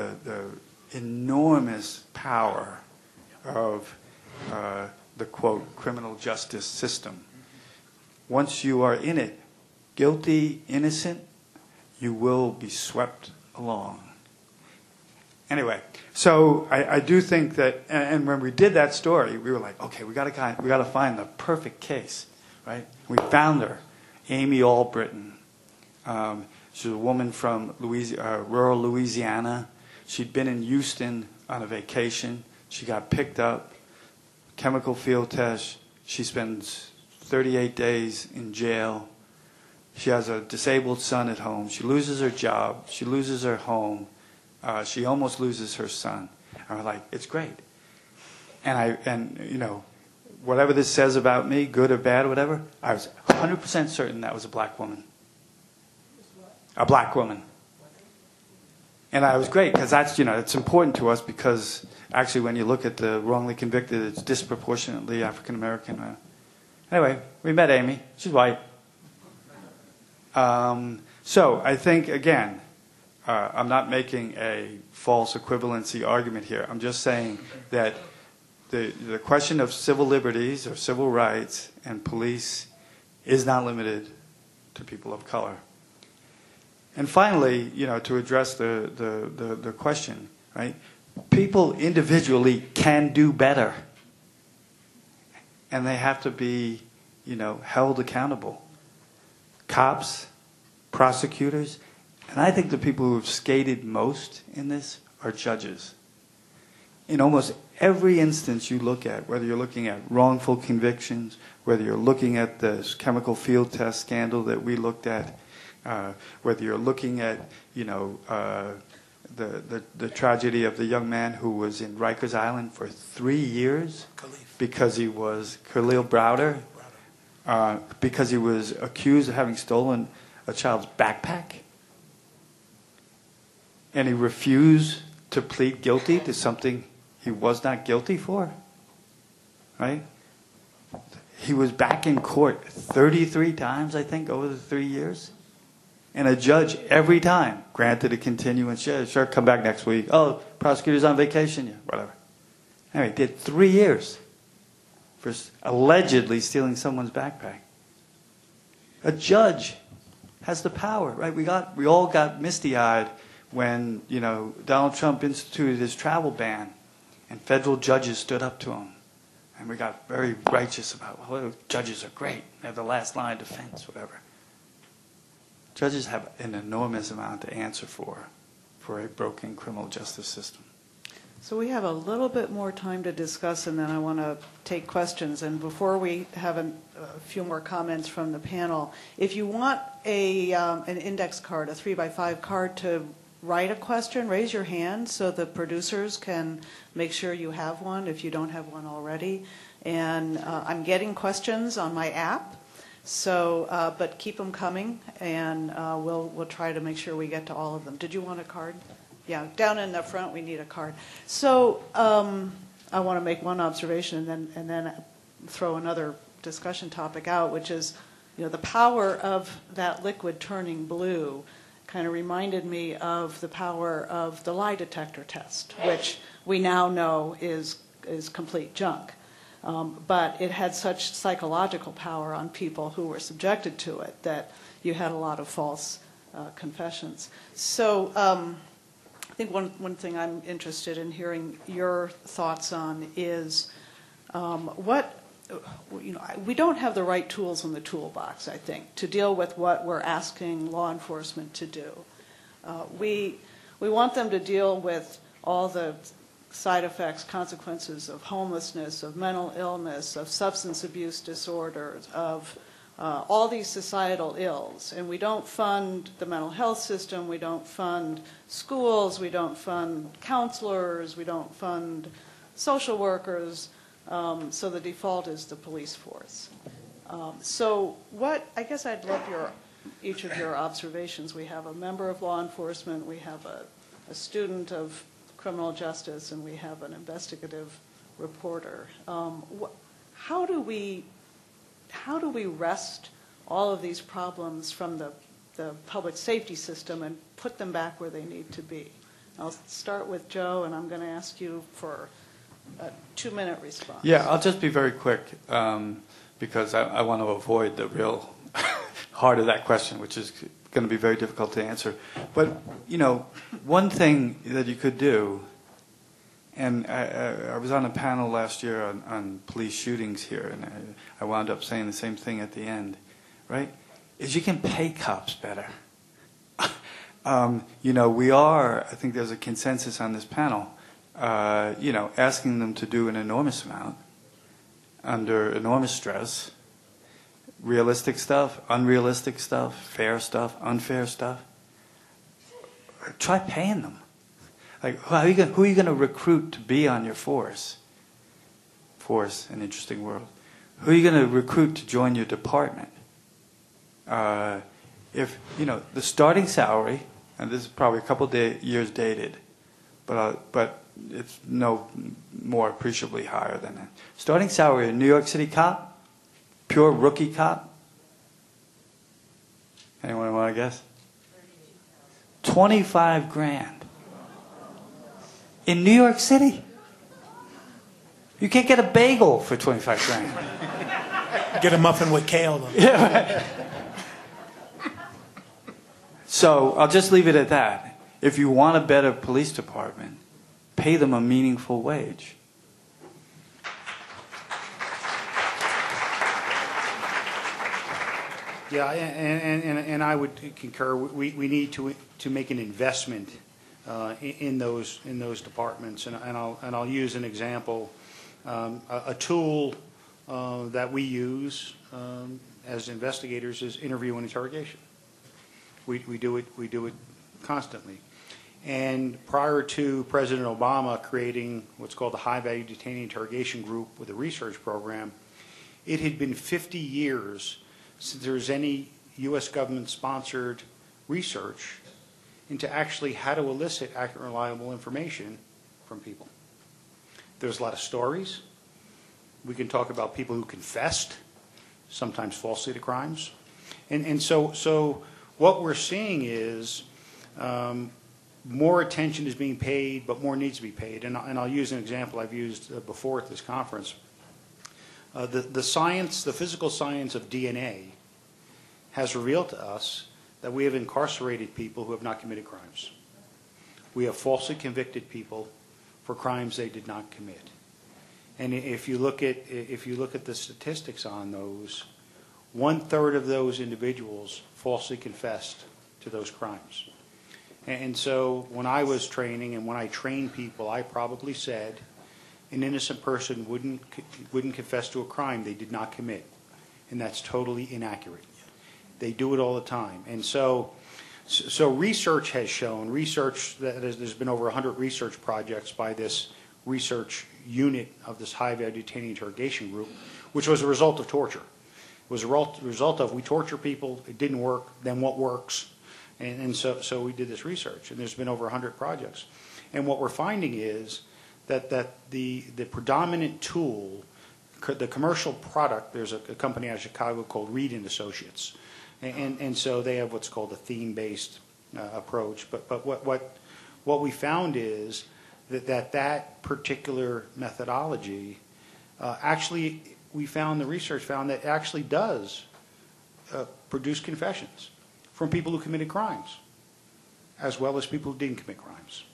enormous power of the, quote, criminal justice system. Once you are in it, guilty, innocent, you will be swept along. Anyway, so I do think that, and when we did that story, we were like, okay, we got to find the perfect case, right? We found her, Amy Albritton. She's a woman from rural Louisiana. She'd been in Houston on a vacation. She got picked up, chemical field test. She spends 38 days in jail. She has a disabled son at home. She loses her job. She loses her home. She almost loses her son. And we're like, it's great. And whatever this says about me, good or bad or whatever, I was 100% certain that was a black woman. A black woman. And I was great, because that's, it's important to us, because actually when you look at the wrongly convicted, it's disproportionately African American. Anyway, we met Amy. She's white. So I think, again, I'm not making a false equivalency argument here. I'm just saying that the question of civil liberties or civil rights and police is not limited to people of color. And finally, to address the question, right? People individually can do better, and they have to be, held accountable. Cops, prosecutors, and I think the people who have skated most in this are judges. In almost every instance you look at, whether you're looking at wrongful convictions, whether you're looking at the chemical field test scandal that we looked at, whether you're looking at, the tragedy of the young man who was in Rikers Island for 3 years because he was Khalil Browder, because he was accused of having stolen a child's backpack, and he refused to plead guilty to something he was not guilty for, right? He was back in court 33 times, I think, over the 3 years. And a judge every time granted a continuance. Yeah, sure, come back next week. Oh, prosecutor's on vacation. Yeah, whatever. Anyway, he did 3 years for allegedly stealing someone's backpack. A judge has the power, right? We all got misty-eyed when, Donald Trump instituted his travel ban and federal judges stood up to him. And we got very righteous about, well, judges are great. They have the last line of defense, whatever. Judges have an enormous amount to answer for a broken criminal justice system. So we have a little bit more time to discuss, and then I want to take questions. And before we have a few more comments from the panel, if you want an index card, a 3x5 card to write a question, raise your hand so the producers can make sure you have one if you don't have one already. And I'm getting questions on my app, so but keep them coming, and we'll try to make sure we get to all of them. Did you want a card? Yeah, down in the front we need a card. So I want to make one observation and then throw another discussion topic out, which is, the power of that liquid turning blue kind of reminded me of the power of the lie detector test, which we now know is complete junk. But it had such psychological power on people who were subjected to it that you had a lot of false confessions. So I think one thing I'm interested in hearing your thoughts on is we don't have the right tools in the toolbox, I think, to deal with what we're asking law enforcement to do. We want them to deal with all the side effects, consequences of homelessness, of mental illness, of substance abuse disorders, of all these societal ills. And we don't fund the mental health system, we don't fund schools, we don't fund counselors, we don't fund social workers, so the default is the police force. So I guess I'd love each of your observations. We have a member of law enforcement, we have a student of criminal justice, and we have an investigative reporter. How do we wrest all of these problems from the public safety system and put them back where they need to be? I'll start with Joe, and I'm going to ask you for a 2-minute response. Yeah, I'll just be very quick because I want to avoid the real heart of that question, which is going to be very difficult to answer. But, one thing that you could do, and I was on a panel last year on police shootings here, and I wound up saying the same thing at the end, right, is you can pay cops better. We are, I think there's a consensus on this panel, asking them to do an enormous amount under enormous stress, realistic stuff, unrealistic stuff, fair stuff, unfair stuff. Try paying them. Like, who are you going to recruit to be on your force? Force, an interesting word. Who are you going to recruit to join your department? If, the starting salary, and this is probably a couple years dated, but it's no more appreciably higher than that. Starting salary in New York City cop, pure rookie cop. Anyone want to guess? $25,000 in New York City. You can't get a bagel for $25,000. Get a muffin with kale, though. Yeah. So I'll just leave it at that. If you want a better police department, pay them a meaningful wage. Yeah, and I would concur. We need to make an investment in those departments, and I'll use an example. A tool that we use as investigators is interview and interrogation. We do it constantly. And prior to President Obama creating what's called the High Value Detainee Interrogation Group with a research program, it had been 50 years since there was any U.S. government-sponsored research into actually how to elicit accurate and reliable information from people. There's a lot of stories. We can talk about people who confessed, sometimes falsely, to crimes. And so what we're seeing is more attention is being paid, but more needs to be paid. And I'll use an example I've used before at this conference. The science, the physical science of DNA has revealed to us that we have incarcerated people who have not committed crimes. We have falsely convicted people for crimes they did not commit. And if you look at the statistics on those, 1/3 of those individuals falsely confessed to those crimes. And so when I was training and when I trained people, I probably said an innocent person wouldn't confess to a crime they did not commit. And that's totally inaccurate. They do it all the time. And so So research has shown, there's been over 100 research projects by this research unit of this high-value detainee interrogation group, which was a result of torture. It was a result of, we torture people, it didn't work, then what works? And so we did this research, and there's been over 100 projects. And what we're finding is that the predominant tool, the commercial product, there's a company out of Chicago called Reed and Associates. And so they have what's called a theme-based approach. But what we found is that particular methodology actually, the research found that it actually does produce confessions from people who committed crimes, as well as people who didn't commit crimes.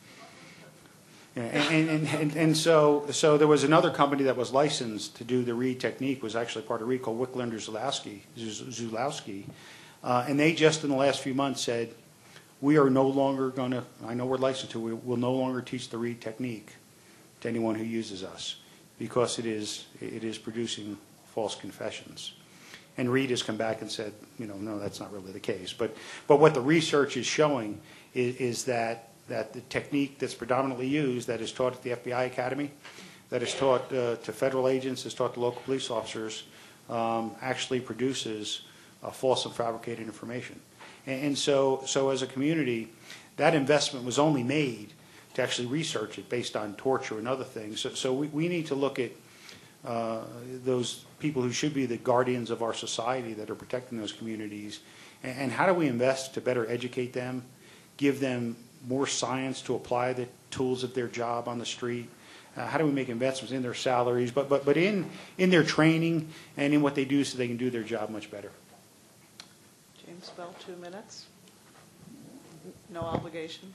And so there was another company that was licensed to do the Reed technique, was actually part of Reed, called Wiklander Zulawski, and they just in the last few months said, we are no longer going to, I know we're licensed to, we will no longer teach the Reed technique to anyone who uses us, because it is producing false confessions. And Reed has come back and said, no, that's not really the case. But what the research is showing is that the technique that's predominantly used, that is taught at the FBI Academy, that is taught to federal agents, is taught to local police officers, actually produces false and fabricated information. And so as a community, that investment was only made to actually research it based on torture and other things. So we need to look at those people who should be the guardians of our society that are protecting those communities, and how do we invest to better educate them, give them more science to apply the tools of their job on the street. How do we make investments in their salaries, but in their training and in what they do so they can do their job much better. James Bell, 2 minutes. No obligation.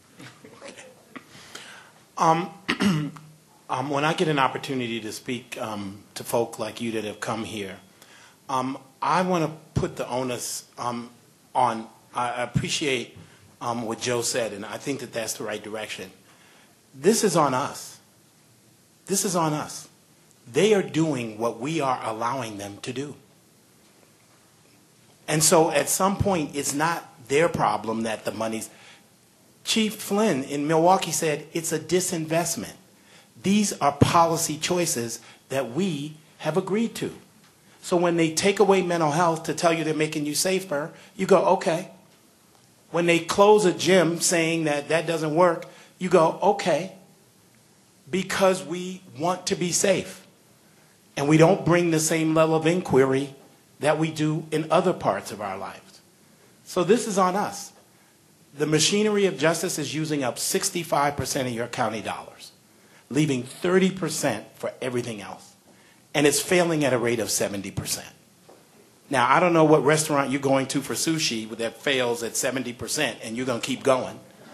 When I get an opportunity to speak to folk like you that have come here, I want to put the onus on. I appreciate what Joe said, and I think that that's the right direction. This is on us. This is on us. They are doing what we are allowing them to do. And so at some point, it's not their problem that the money's... Chief Flynn in Milwaukee said it's a disinvestment. These are policy choices that we have agreed to. So when they take away mental health to tell you they're making you safer, you go, okay. When they close a gym saying that doesn't work, you go, okay. Because we want to be safe. And we don't bring the same level of inquiry that we do in other parts of our lives. So this is on us. The machinery of justice is using up 65% of your county dollars, leaving 30% for everything else. And it's failing at a rate of 70%. Now, I don't know what restaurant you're going to for sushi that fails at 70% and you're going to keep going.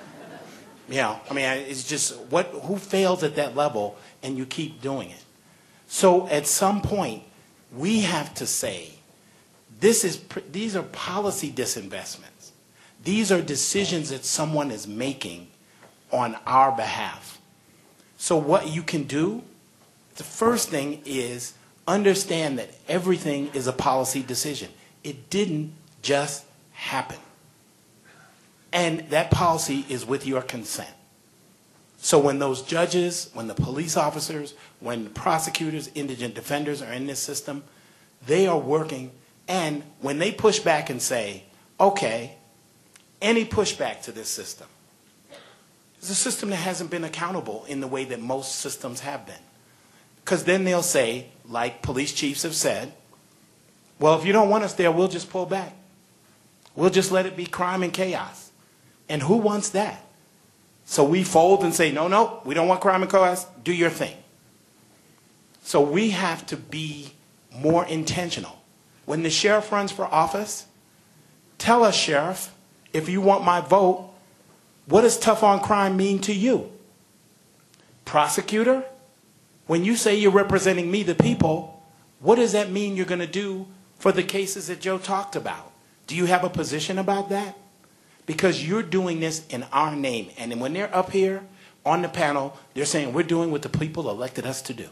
It's just, who fails at that level and you keep doing it? So at some point, we have to say, these are policy disinvestments. These are decisions that someone is making on our behalf. So what you can do, the first thing is understand that everything is a policy decision. It didn't just happen. And that policy is with your consent. So when those judges, when the police officers, when the prosecutors, indigent defenders are in this system, they are working. And when they push back and say, okay, any pushback to this system, it's a system that hasn't been accountable in the way that most systems have been. Because then they'll say, like police chiefs have said, well, if you don't want us there, we'll just pull back. We'll just let it be crime and chaos. And who wants that? So we fold and say, no, we don't want crime and chaos. Do your thing. So we have to be more intentional. When the sheriff runs for office, tell us, Sheriff, if you want my vote, what does tough on crime mean to you? Prosecutor, when you say you're representing me, the people, what does that mean you're going to do for the cases that Joe talked about? Do you have a position about that? Because you're doing this in our name. And when they're up here on the panel, they're saying we're doing what the people elected us to do.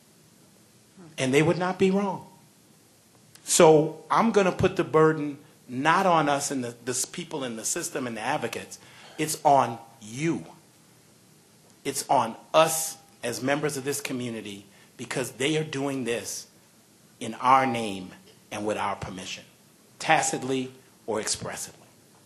And they would not be wrong. So I'm going to put the burden not on us and the people in the system and the advocates. It's on you. It's on us as members of this community, because they are doing this in our name and with our permission, tacitly or expressively.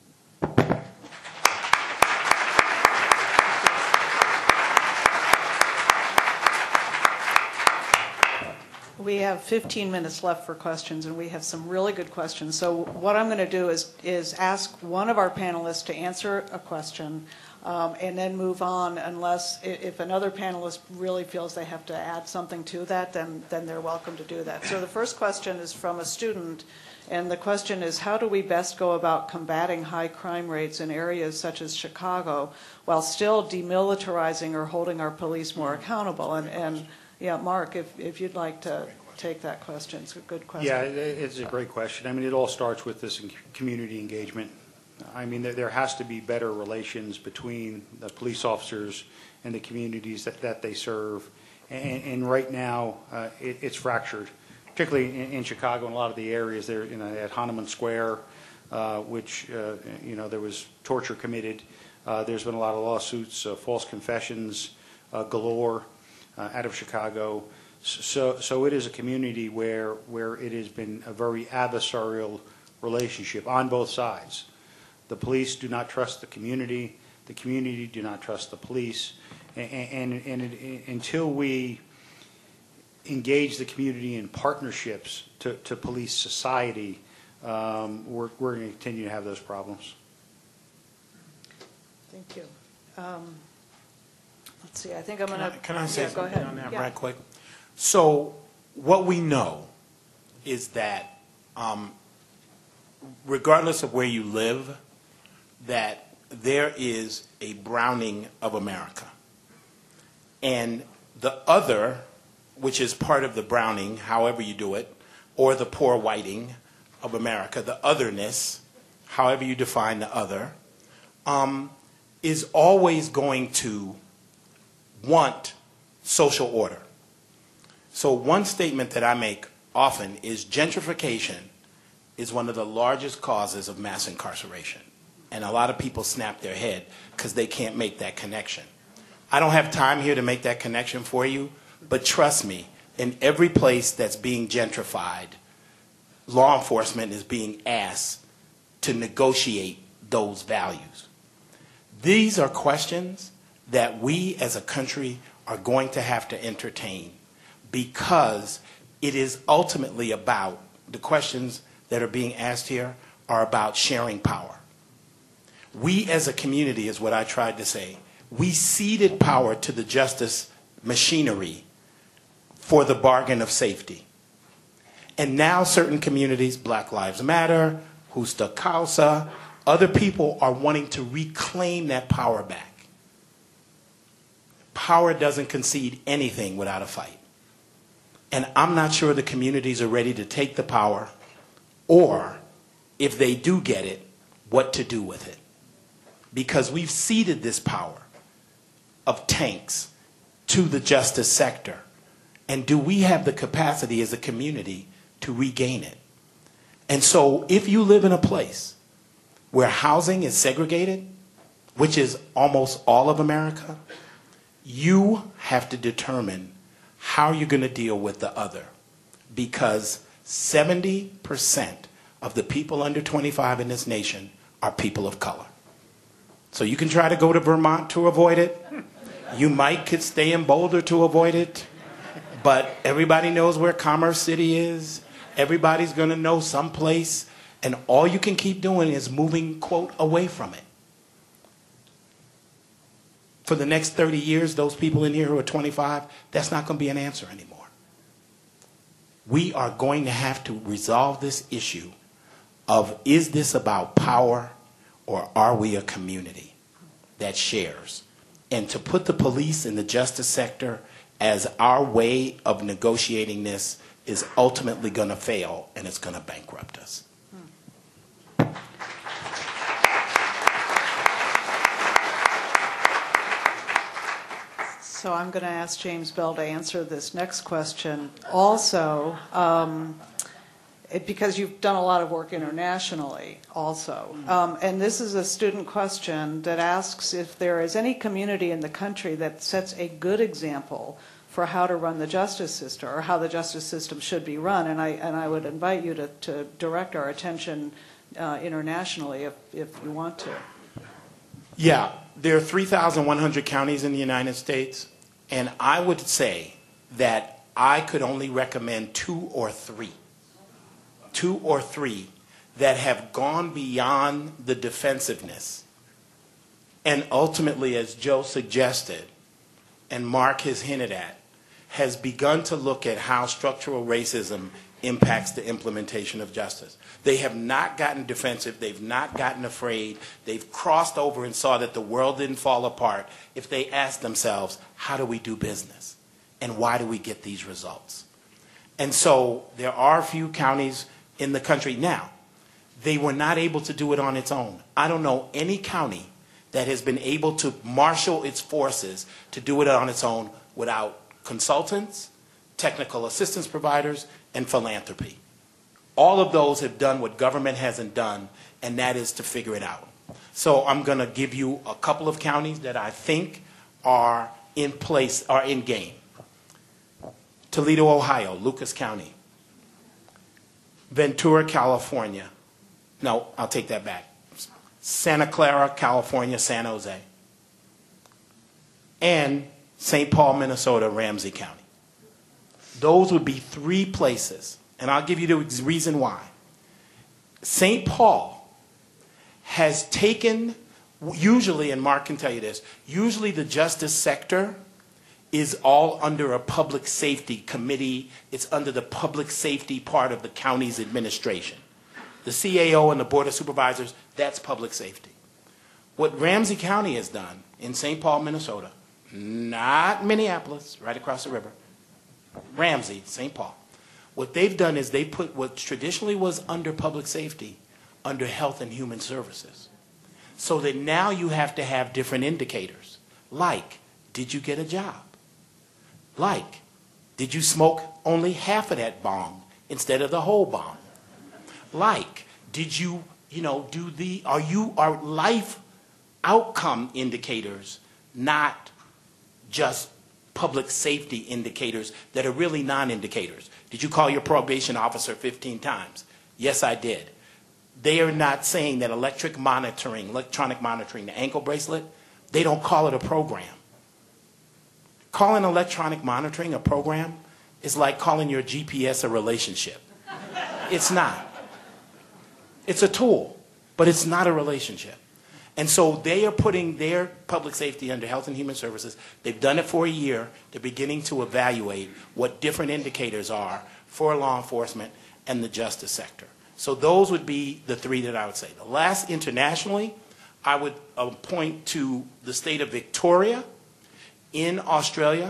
We have 15 minutes left for questions, and we have some really good questions. So what I'm going to do is ask one of our panelists to answer a question, and then move on, unless if another panelist really feels they have to add something to that, then they're welcome to do that. So the first question is from a student, and the question is, how do we best go about combating high crime rates in areas such as Chicago while still demilitarizing or holding our police more accountable? And yeah, Mark, if you'd like to take that question. It's a good question. Yeah, it's a great question. I mean, it all starts with this community engagement. I mean, there has to be better relations between the police officers and the communities that they serve. And right now, it's fractured, particularly in Chicago and a lot of the areas there, at Hahnemann Square, which, there was torture committed. There's been a lot of lawsuits, false confessions galore out of Chicago. So it is a community where it has been a very adversarial relationship on both sides. The police do not trust the community do not trust the police, and until we engage the community in partnerships to police society, we're going to continue to have those problems. Thank you. Let's see, I think I'm going to... Can I say go something ahead. on that Yeah. right quick? So what we know is that regardless of where you live, that there is a browning of America. And the other, which is part of the browning, however you do it, or the poor whiting of America, the otherness, however you define the other, is always going to want social order. So one statement that I make often is gentrification is one of the largest causes of mass incarceration. And a lot of people snap their head because they can't make that connection. I don't have time here to make that connection for you, but trust me, in every place that's being gentrified, law enforcement is being asked to negotiate those values. These are questions that we as a country are going to have to entertain, because it is ultimately about, the questions that are being asked here are about sharing power. We as a community, is what I tried to say, we ceded power to the justice machinery for the bargain of safety. And now certain communities, Black Lives Matter, Justa Causa, other people are wanting to reclaim that power back. Power doesn't concede anything without a fight. And I'm not sure the communities are ready to take the power, or if they do get it, what to do with it. Because we've ceded this power of tanks to the justice sector. And do we have the capacity as a community to regain it? And so if you live in a place where housing is segregated, which is almost all of America, you have to determine how you're going to deal with the other. Because 70% of the people under 25 in this nation are people of color. So you can try to go to Vermont to avoid it. You could stay in Boulder to avoid it. But everybody knows where Commerce City is. Everybody's going to know someplace. And all you can keep doing is moving, quote, away from it. For the next 30 years, those people in here who are 25, that's not going to be an answer anymore. We are going to have to resolve this issue of, is this about power, or are we a community that shares? And to put the police and the justice sector as our way of negotiating this is ultimately going to fail, and it's going to bankrupt us. So I'm going to ask James Bell to answer this next question. Also, because you've done a lot of work internationally also. And this is a student question that asks if there is any community in the country that sets a good example for how to run the justice system, or how the justice system should be run. And I would invite you to direct our attention internationally if you want to. Yeah, there are 3,100 counties in the United States, and I would say that I could only recommend two or three that have gone beyond the defensiveness and ultimately, as Joe suggested and Mark has hinted at, has begun to look at how structural racism impacts the implementation of justice. They have not gotten defensive. They've not gotten afraid. They've crossed over and saw that the world didn't fall apart if they asked themselves, how do we do business? And why do we get these results? And so there are a few counties in the country now. They were not able to do it on its own. I don't know any county that has been able to marshal its forces to do it on its own without consultants, technical assistance providers, and philanthropy. All of those have done what government hasn't done, and that is to figure it out. So I'm going to give you a couple of counties that I think are in place, are in game. Toledo, Ohio, Lucas County. Ventura, California. No, I'll take that back. Santa Clara, California, San Jose. And St. Paul, Minnesota, Ramsey County. Those would be three places, and I'll give you the reason why. St. Paul has taken, usually, and Mark can tell you this, usually the justice sector is all under a public safety committee. It's under the public safety part of the county's administration. The CAO and the Board of Supervisors, that's public safety. What Ramsey County has done in St. Paul, Minnesota, not Minneapolis, right across the river, Ramsey, St. Paul. What they've done is they put what traditionally was under public safety under Health and Human Services. So that now you have to have different indicators, like, did you get a job? Like, did you smoke only half of that bong instead of the whole bong? Like, did you, are life outcome indicators, not just public safety indicators that are really non-indicators? Did you call your probation officer 15 times? Yes, I did. They are not saying that electronic monitoring, the ankle bracelet, they don't call it a program. Calling electronic monitoring a program is like calling your GPS a relationship. It's not. It's a tool, but it's not a relationship. And so they are putting their public safety under Health and Human Services. They've done it for a year. They're beginning to evaluate what different indicators are for law enforcement and the justice sector. So those would be the three that I would say. The last, internationally, I would point to the state of Victoria in Australia,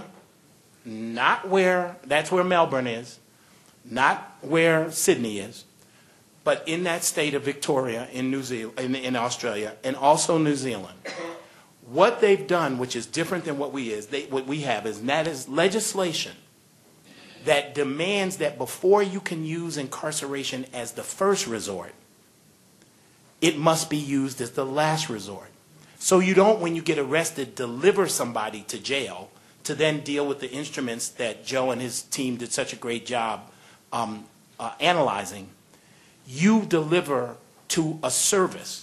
that's where Melbourne is, not where Sydney is, but in that state of Victoria in New Zealand, in Australia, and also New Zealand. What they've done, which is different than what we have, and that is legislation that demands that before you can use incarceration as the first resort, it must be used as the last resort. So you don't, when you get arrested, deliver somebody to jail to then deal with the instruments that Joe and his team did such a great job analyzing. You deliver to a service.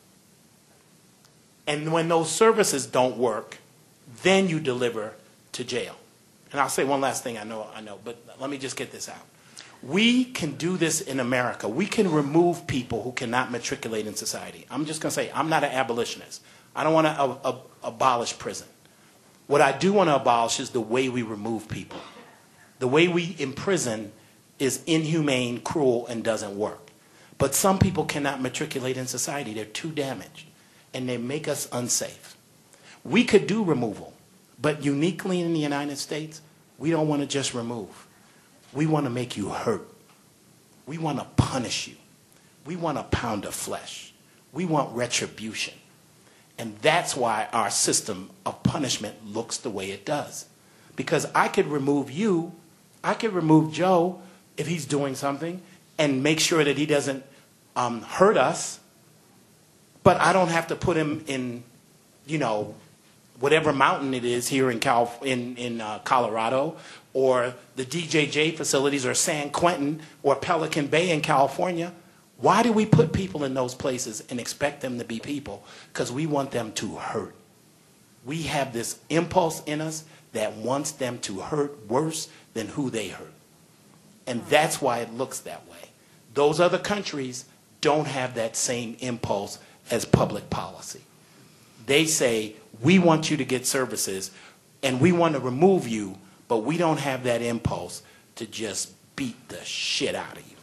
And when those services don't work, then you deliver to jail. And I'll say one last thing, I know, but let me just get this out. We can do this in America. We can remove people who cannot matriculate in society. I'm just going to say, I'm not an abolitionist. I don't want to abolish prison. What I do want to abolish is the way we remove people. The way we imprison is inhumane, cruel, and doesn't work. But some people cannot matriculate in society. They're too damaged, and they make us unsafe. We could do removal, but uniquely in the United States, we don't want to just remove. We want to make you hurt. We want to punish you. We want a pound of flesh. We want retribution. And that's why our system of punishment looks the way it does. Because I could remove you, I could remove Joe if he's doing something, and make sure that he doesn't hurt us, but I don't have to put him in, whatever mountain it is here in Colorado, or the DJJ facilities, or San Quentin, or Pelican Bay in California. Why do we put people in those places and expect them to be people? Because we want them to hurt. We have this impulse in us that wants them to hurt worse than who they hurt. And that's why it looks that way. Those other countries don't have that same impulse as public policy. They say, we want you to get services, and we want to remove you, but we don't have that impulse to just beat the shit out of you.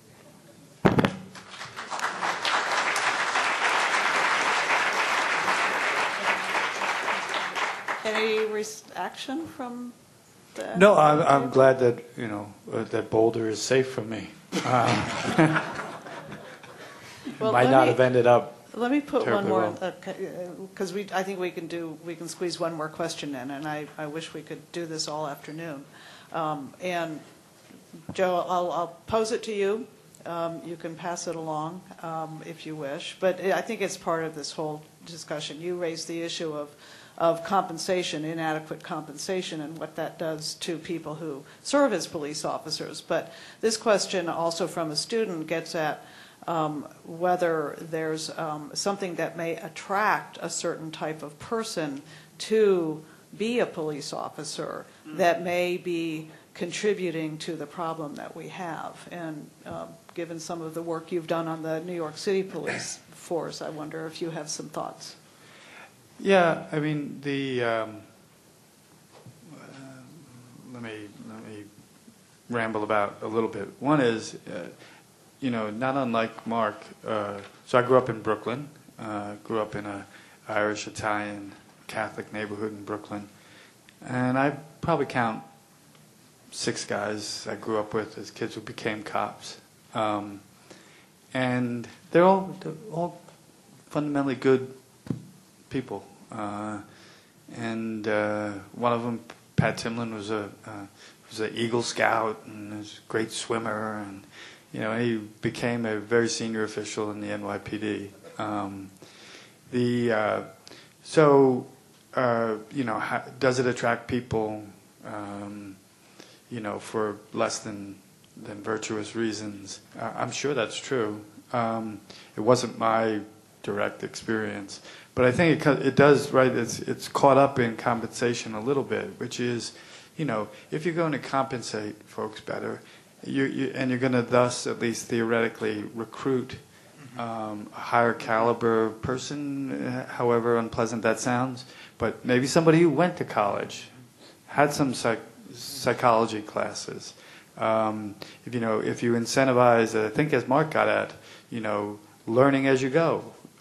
Any action from the... No, I'm glad that, that Boulder is safe for me. Well, Might not have ended up. Let me put one terribly more, well. because I think we can squeeze one more question in, and I wish we could do this all afternoon. And Joe, I'll pose it to you. You can pass it along if you wish, but I think it's part of this whole discussion. You raised the issue of compensation, inadequate compensation, and what that does to people who serve as police officers. But this question also from a student gets at whether there's something that may attract a certain type of person to be a police officer that may be contributing to the problem that we have. And given some of the work you've done on the New York City police force, I wonder if you have some thoughts. Yeah, I mean, let me ramble about a little bit. One is, not unlike Mark. So I grew up in Brooklyn. Grew up in a Irish, Italian, Catholic neighborhood in Brooklyn, and I probably count 6 guys I grew up with as kids who became cops, and they're all fundamentally good people, and one of them, Pat Timlin, was an Eagle Scout and was a great swimmer, and he became a very senior official in the NYPD. Does it attract people, for less than virtuous reasons? I'm sure that's true. It wasn't my direct experience, but I think it does, right? It's caught up in compensation a little bit, which is, if you're going to compensate folks better, and you're going to thus, at least theoretically, recruit a higher caliber person, however unpleasant that sounds, but maybe somebody who went to college, had some psychology classes. If you incentivize, I think as Mark got at, learning as you go,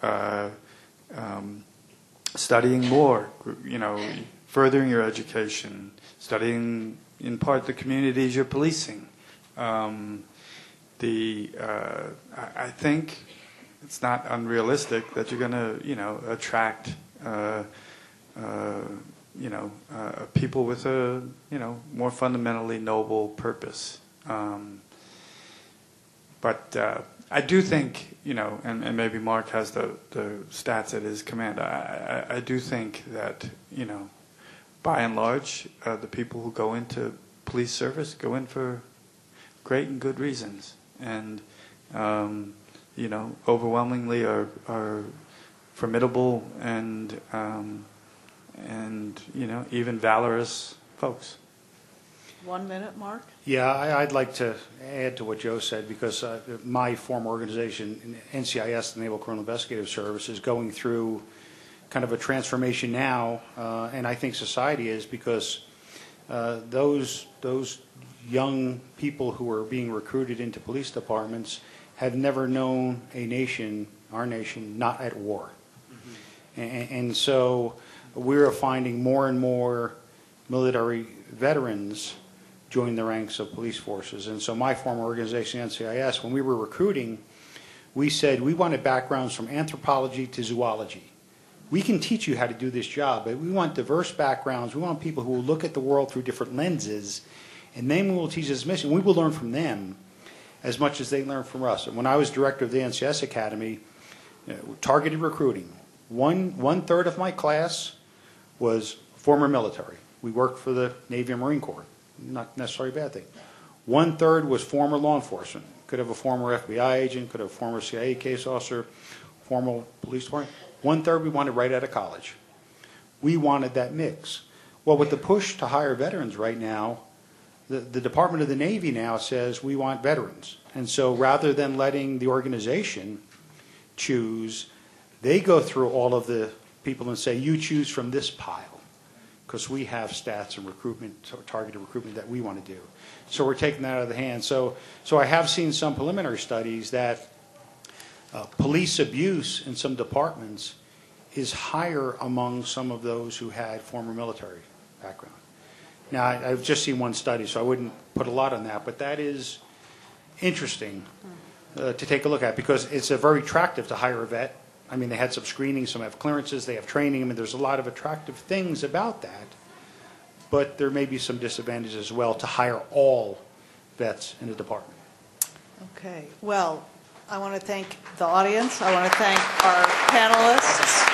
studying more, furthering your education, studying in part the communities you're policing. I think it's not unrealistic that you're going to, attract, people with a, more fundamentally noble purpose. But I do think, and maybe Mark has the stats at his command. I do think that, by and large, the people who go into police service go in for great and good reasons, and overwhelmingly are formidable and even valorous folks. 1 minute, Mark? Yeah, I'd like to add to what Joe said, because my former organization, NCIS, the Naval Criminal Investigative Service, is going through kind of a transformation now, and I think society is, because those young people who are being recruited into police departments have never known a nation, our nation, not at war. And so we're finding more and more military veterans join the ranks of police forces. And so my former organization, NCIS, when we were recruiting, we said we wanted backgrounds from anthropology to zoology. We can teach you how to do this job, but we want diverse backgrounds. We want people who will look at the world through different lenses, and then we will teach this mission. We will learn from them. as much as they learn from us. And when I was director of the NCS Academy, targeted recruiting, one-third of my class was former military. We worked for the Navy and Marine Corps, not necessarily a bad thing. One-third was former law enforcement. Could have a former FBI agent, could have a former CIA case officer, former police department. One-third we wanted right out of college. We wanted that mix. Well, with the push to hire veterans right now, the Department of the Navy now says we want veterans. And so rather than letting the organization choose, they go through all of the people and say, you choose from this pile, because we have stats and recruitment, targeted recruitment that we want to do. So we're taking that out of the hand. So I have seen some preliminary studies that police abuse in some departments is higher among some of those who had former military background. Now, I've just seen one study, so I wouldn't put a lot on that, but that is interesting to take a look at, because it's very attractive to hire a vet. I mean, they had some screening, some have clearances, they have training. I mean, there's a lot of attractive things about that, but there may be some disadvantages as well to hire all vets in the department. Okay, well, I want to thank the audience. I want to thank our panelists.